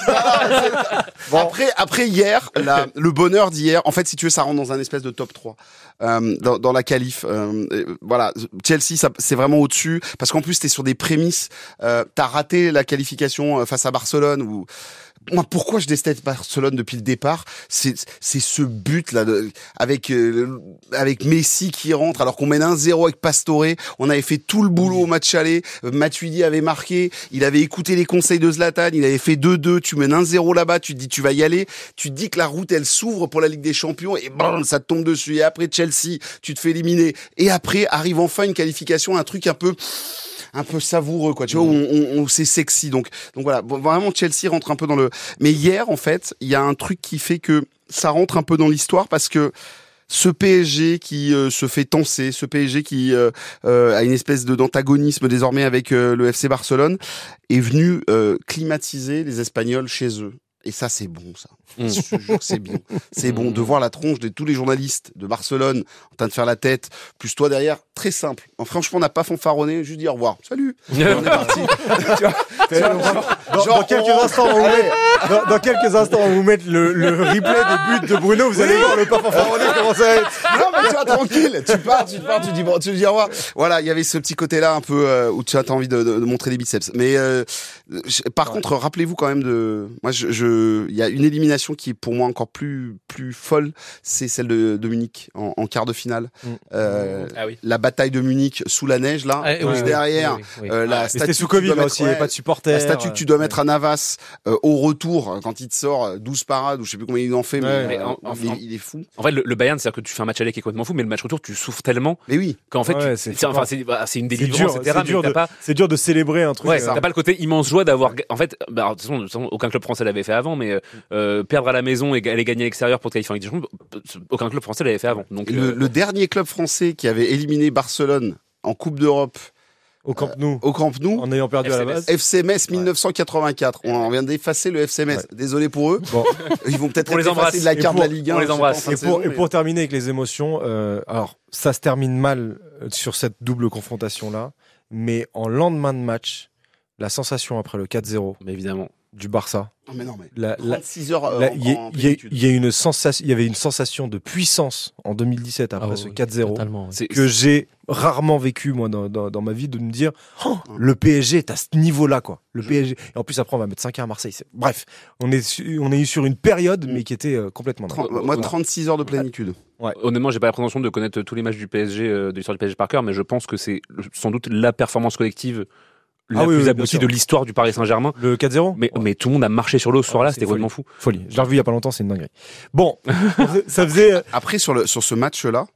E: Bon. Après, après hier, la, le bonheur d'hier, en fait, si tu veux, ça rentre dans un espèce de top trois. Euh, dans, dans la qualif, euh, voilà, Chelsea, ça, c'est vraiment au-dessus, parce qu'en plus, t'es sur des prémices, euh, t'as raté la qualification face à Barcelone, où moi, pourquoi je déteste Barcelone depuis le départ, c'est c'est ce but là de, avec euh, avec Messi qui rentre alors qu'on mène un zéro avec Pastore. On avait fait tout le boulot au match aller. Matuidi avait marqué. Il avait écouté les conseils de Zlatan. Il avait fait deux deux. Tu mènes un zéro là-bas. Tu te dis tu vas y aller. Tu te dis que la route elle s'ouvre pour la Ligue des Champions et bam ça te tombe dessus. Et après Chelsea, tu te fais éliminer. Et après arrive enfin une qualification, un truc un peu un peu savoureux, quoi, tu vois, où on, on, c'est sexy. Donc, donc voilà, bon, vraiment Chelsea rentre un peu dans le. Mais hier, en fait, il y a un truc qui fait que ça rentre un peu dans l'histoire parce que ce P S G qui euh, se fait tenser, ce P S G qui euh, euh, a une espèce de d'antagonisme désormais avec euh, le F C Barcelone, est venu euh, climatiser les Espagnols chez eux. Et ça, c'est bon, ça. Mmh. Je te jure que c'est bien. C'est bon de voir la tronche de tous les journalistes de Barcelone en train de faire la tête, plus toi derrière. Très simple. En, franchement, on n'a pas fanfaronné, juste dit au revoir. Salut. Et on est parti. Tu vois, tu vois, genre,
A: dans,
E: genre,
A: dans quelques
E: on...
A: instants, on vous met, dans, dans quelques instants, on vous met le, le replay des buts de Bruno. Vous oui. allez voir le pas fanfaronné comment ça va être.
E: Non, mais tu vois, tranquille. Tu pars, tu pars, tu dis bon, tu dis au revoir. Voilà, il y avait ce petit côté-là un peu euh, où tu as envie de, de, de montrer les biceps. Mais euh, je, par ouais. contre, rappelez-vous quand même de. Moi, je, je, il y a une élimination qui est pour moi encore plus plus folle, c'est celle de, de Munich en, en quart de finale. Mmh. Euh, ah oui. La bataille de Munich sous la neige là, ah, oui, derrière. Oui, oui, oui. Euh, la
A: c'était sous Covid là aussi, il n'y avait pas de supporters.
E: La statue que tu dois mettre à Navas euh, au retour quand il te sort douze parades ou je sais plus combien il en fait, mais, ouais, mais euh, en, en, il, il est fou.
C: En fait, le, le Bayern, c'est-à-dire que tu fais un match aller qui est complètement fou, mais le match retour, tu souffres tellement.
E: Mais oui.
C: Qu'en fait,
A: ouais,
C: tu,
A: c'est,
C: c'est, enfin, c'est, bah, c'est une délivrance,
A: c'est dur,
C: et cetera.
A: C'est dur, de,
C: pas...
A: c'est dur de célébrer un truc.
C: Ouais, t'as pas le côté immense joie d'avoir. En fait, bah, de toute façon, aucun club français l'avait fait avant, mais euh, perdre à la maison et aller gagner à l'extérieur pour te qualifier en Ligue des Champions, aucun club français l'avait fait avant. Donc
E: le, euh... le dernier club français qui avait éliminé Barcelone en Coupe d'Europe.
A: Au Camp Nou.
E: Euh, au Camp Nou.
A: En ayant perdu
E: F C
A: à la base.
E: F C Metz dix-neuf cent quatre-vingt-quatre. Ouais. On vient d'effacer le F C Metz. Ouais. Désolé pour eux. Bon. Ils vont peut-être être effacés de la carte de la Ligue un.
C: On les embrasse.
A: Et pour, saison, et pour mais... terminer avec les émotions, euh, alors, ça se termine mal sur cette double confrontation-là, mais en lendemain de match, la sensation après le quatre zéro.
C: Mais évidemment.
E: Du Barça.
C: Non mais non mais
E: la, trente-six heures
A: la, il euh, y, y, y a une sensation, il y avait une sensation de puissance en deux mille dix-sept après ah, ce oui, quatre zéro oui. que j'ai rarement vécu moi dans, dans, dans ma vie, de me dire oh, le P S G est à ce niveau-là quoi. Le P S G et en plus après on va mettre cinq un à Marseille. C'est... Bref, on est su, on est eu sur une période mais qui était euh, complètement
E: trente, moi trente-six heures de plénitude.
C: Ouais. Honnêtement, j'ai pas la prétention de connaître tous les matchs du P S G euh, de l'histoire du P S G par cœur, mais je pense que c'est sans doute la performance collective la ah oui, plus oui, aboutie de l'histoire du Paris Saint-Germain.
A: Le quatre zéro
C: mais, ouais. mais tout le monde a marché sur l'eau ce soir-là, c'était complètement fou.
A: Folie. Je l'ai revu il y a pas longtemps, c'est une dinguerie. Bon, ça faisait...
E: Après, sur, le, sur ce match-là,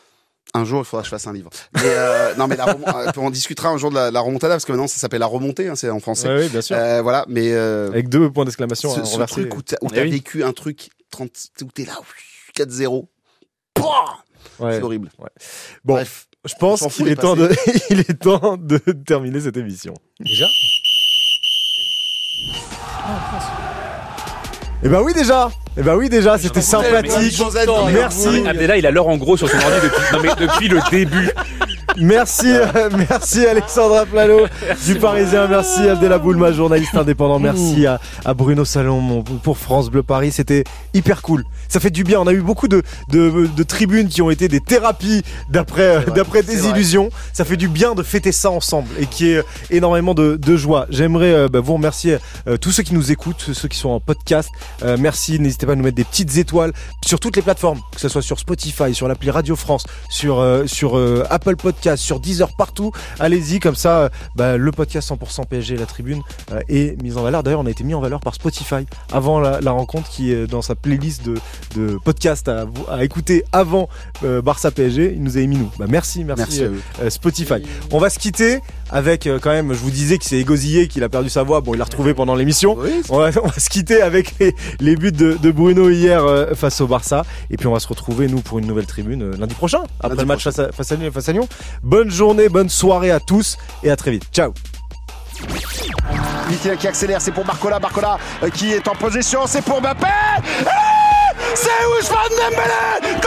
E: un jour, il faudra que je fasse un livre. Mais euh, non, mais la rem... on discutera un jour de la, la remontada, parce que maintenant, ça s'appelle la remontée, hein, c'est en français.
A: Oui, oui bien sûr.
E: Euh, voilà, mais... Euh...
A: Avec deux points d'exclamation
E: ce, ce truc où t'as, où t'as oui. vécu un truc, trente, où t'es là, quatre zéro. Ouais. C'est horrible. Ouais.
A: Bon. Bref. Je pense qu'il est temps, de... il est temps de terminer cette émission.
D: Déjà ?
A: Eh ben oui déjà. Eh ben oui déjà, c'était sympathique. Merci.
C: Abdellah, il a l'heure en gros sur son ordi depuis, non, mais depuis le début.
A: Merci, euh, merci Alexandra Plano du Parisien, merci Abdellah Boulma, journaliste indépendant, merci à, à Bruno Salon mon, pour France Bleu Paris, c'était hyper cool. Ça fait du bien, on a eu beaucoup de, de, de tribunes qui ont été des thérapies d'après, vrai, d'après des illusions. Ça fait du bien de fêter ça ensemble et qui est énormément de, de joie. J'aimerais euh, bah, vous remercier euh, tous ceux qui nous écoutent, ceux qui sont en podcast. Euh, merci, n'hésitez pas à nous mettre des petites étoiles sur toutes les plateformes, que ce soit sur Spotify, sur l'appli Radio France, sur, euh, sur euh, Apple Podcast, podcast, sur Deezer, partout. Allez-y, comme ça, euh, bah, le podcast cent pour cent P S G, la tribune, euh, est mis en valeur. D'ailleurs, on a été mis en valeur par Spotify avant la, la rencontre, qui est dans sa playlist de, de podcasts à, à écouter avant euh, Barça P S G. Il nous a mis nous. Bah, merci, merci,
E: Merci
A: euh, euh, Spotify. On va se quitter avec euh, quand même, je vous disais qu'il s'est égosillé, qu'il a perdu sa voix. Bon, il l'a retrouvé pendant l'émission.
E: Oui,
A: On va, on va se quitter avec les, les buts de, de Bruno hier euh, face au Barça. Et puis on va se retrouver, nous, pour une nouvelle tribune euh, lundi prochain, après
E: Lundi
A: le match face à, face, à, face à Lyon. Bonne journée, bonne soirée à tous et à très vite. Ciao.
J: Vitinha qui accélère, c'est pour Barcola. Barcola euh, qui est en possession, c'est pour Mbappé. Et c'est Ousmane Dembélé.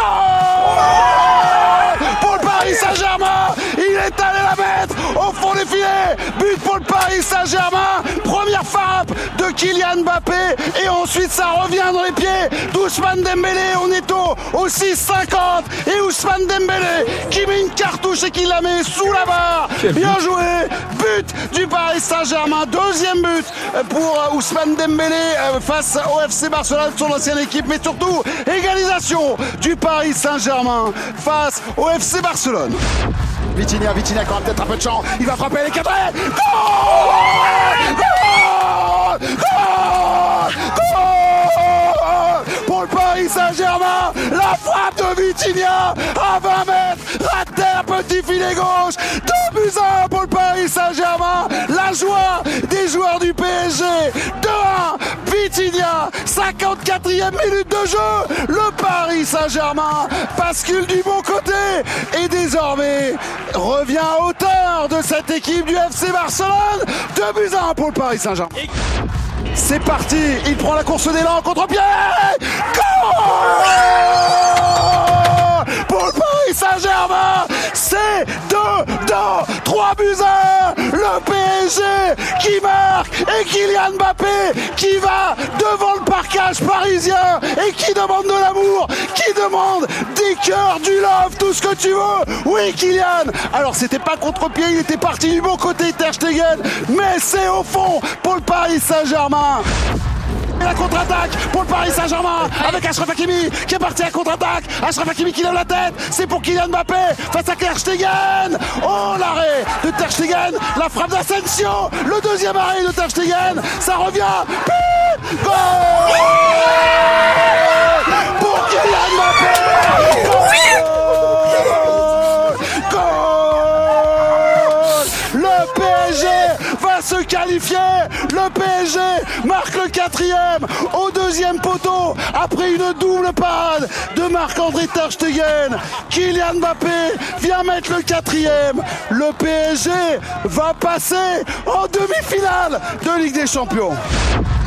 J: Goal pour le Paris Saint-Germain. Il est allé la mettre au fond des filets. But pour le Paris Saint-Germain. Première frappe de Kylian Mbappé. Et ensuite, ça revient dans les pieds d'Ousmane Dembélé. On est au, au six cinquante. Et Ousmane Dembélé qui met une cartouche et qui la met sous la barre. Bien joué. But du Paris Saint-Germain. Deuxième but pour Ousmane Dembélé face au F C Barcelone, son ancienne équipe. Mais surtout, égalisation du Paris Saint-Germain face au F C Barcelone. Vitinha, Vitinha qui aura peut-être un peu de chance. Il va frapper les cadrés. Goal! Goal! Goal! Goal! Pour le Paris Saint-Germain, la frappe de Vitinha à vingt mètres, raté un petit filet gauche. deux buts à un pour le Paris Saint-Germain. La joie des joueurs du P S G. deux un, Vitinha, cinquante-quatrième minute de jeu. Le Paris Saint-Germain bascule du bon côté et désormais revient à hauteur de cette équipe du F C Barcelone. deux buts à un pour le Paris Saint-Germain. C'est parti, il prend la course d'élan, contre-pied. Goal pour le Paris Saint-Germain. C'est deux dans trois buts à un. Le P S G qui marque et Kylian Mbappé qui va devant le parquage parisien et qui demande de l'amour, qui demande des cœurs, du love, tout ce que tu veux. Oui, Kylian. Alors c'était pas contre-pied, il était parti du bon côté Ter Stegen, mais c'est au fond pour le Paris Saint-Germain. Et la contre-attaque pour le Paris Saint-Germain avec Achraf Hakimi qui est parti à contre-attaque. Achraf Hakimi qui lève la tête, c'est pour Kylian Mbappé face à Ter Stegen. Oh, l'arrêt de Ter Stegen, la frappe d'Asensio, le deuxième arrêt de Ter Stegen, ça revient. Pip, goal pour Kylian Mbappé. Goal, goal. Le P S G va se qualifier. Le P S G marque le quatrième au deuxième poteau après une double parade de Marc-André Ter Stegen. Kylian Mbappé vient mettre le quatrième. Le P S G va passer en demi-finale de Ligue des Champions.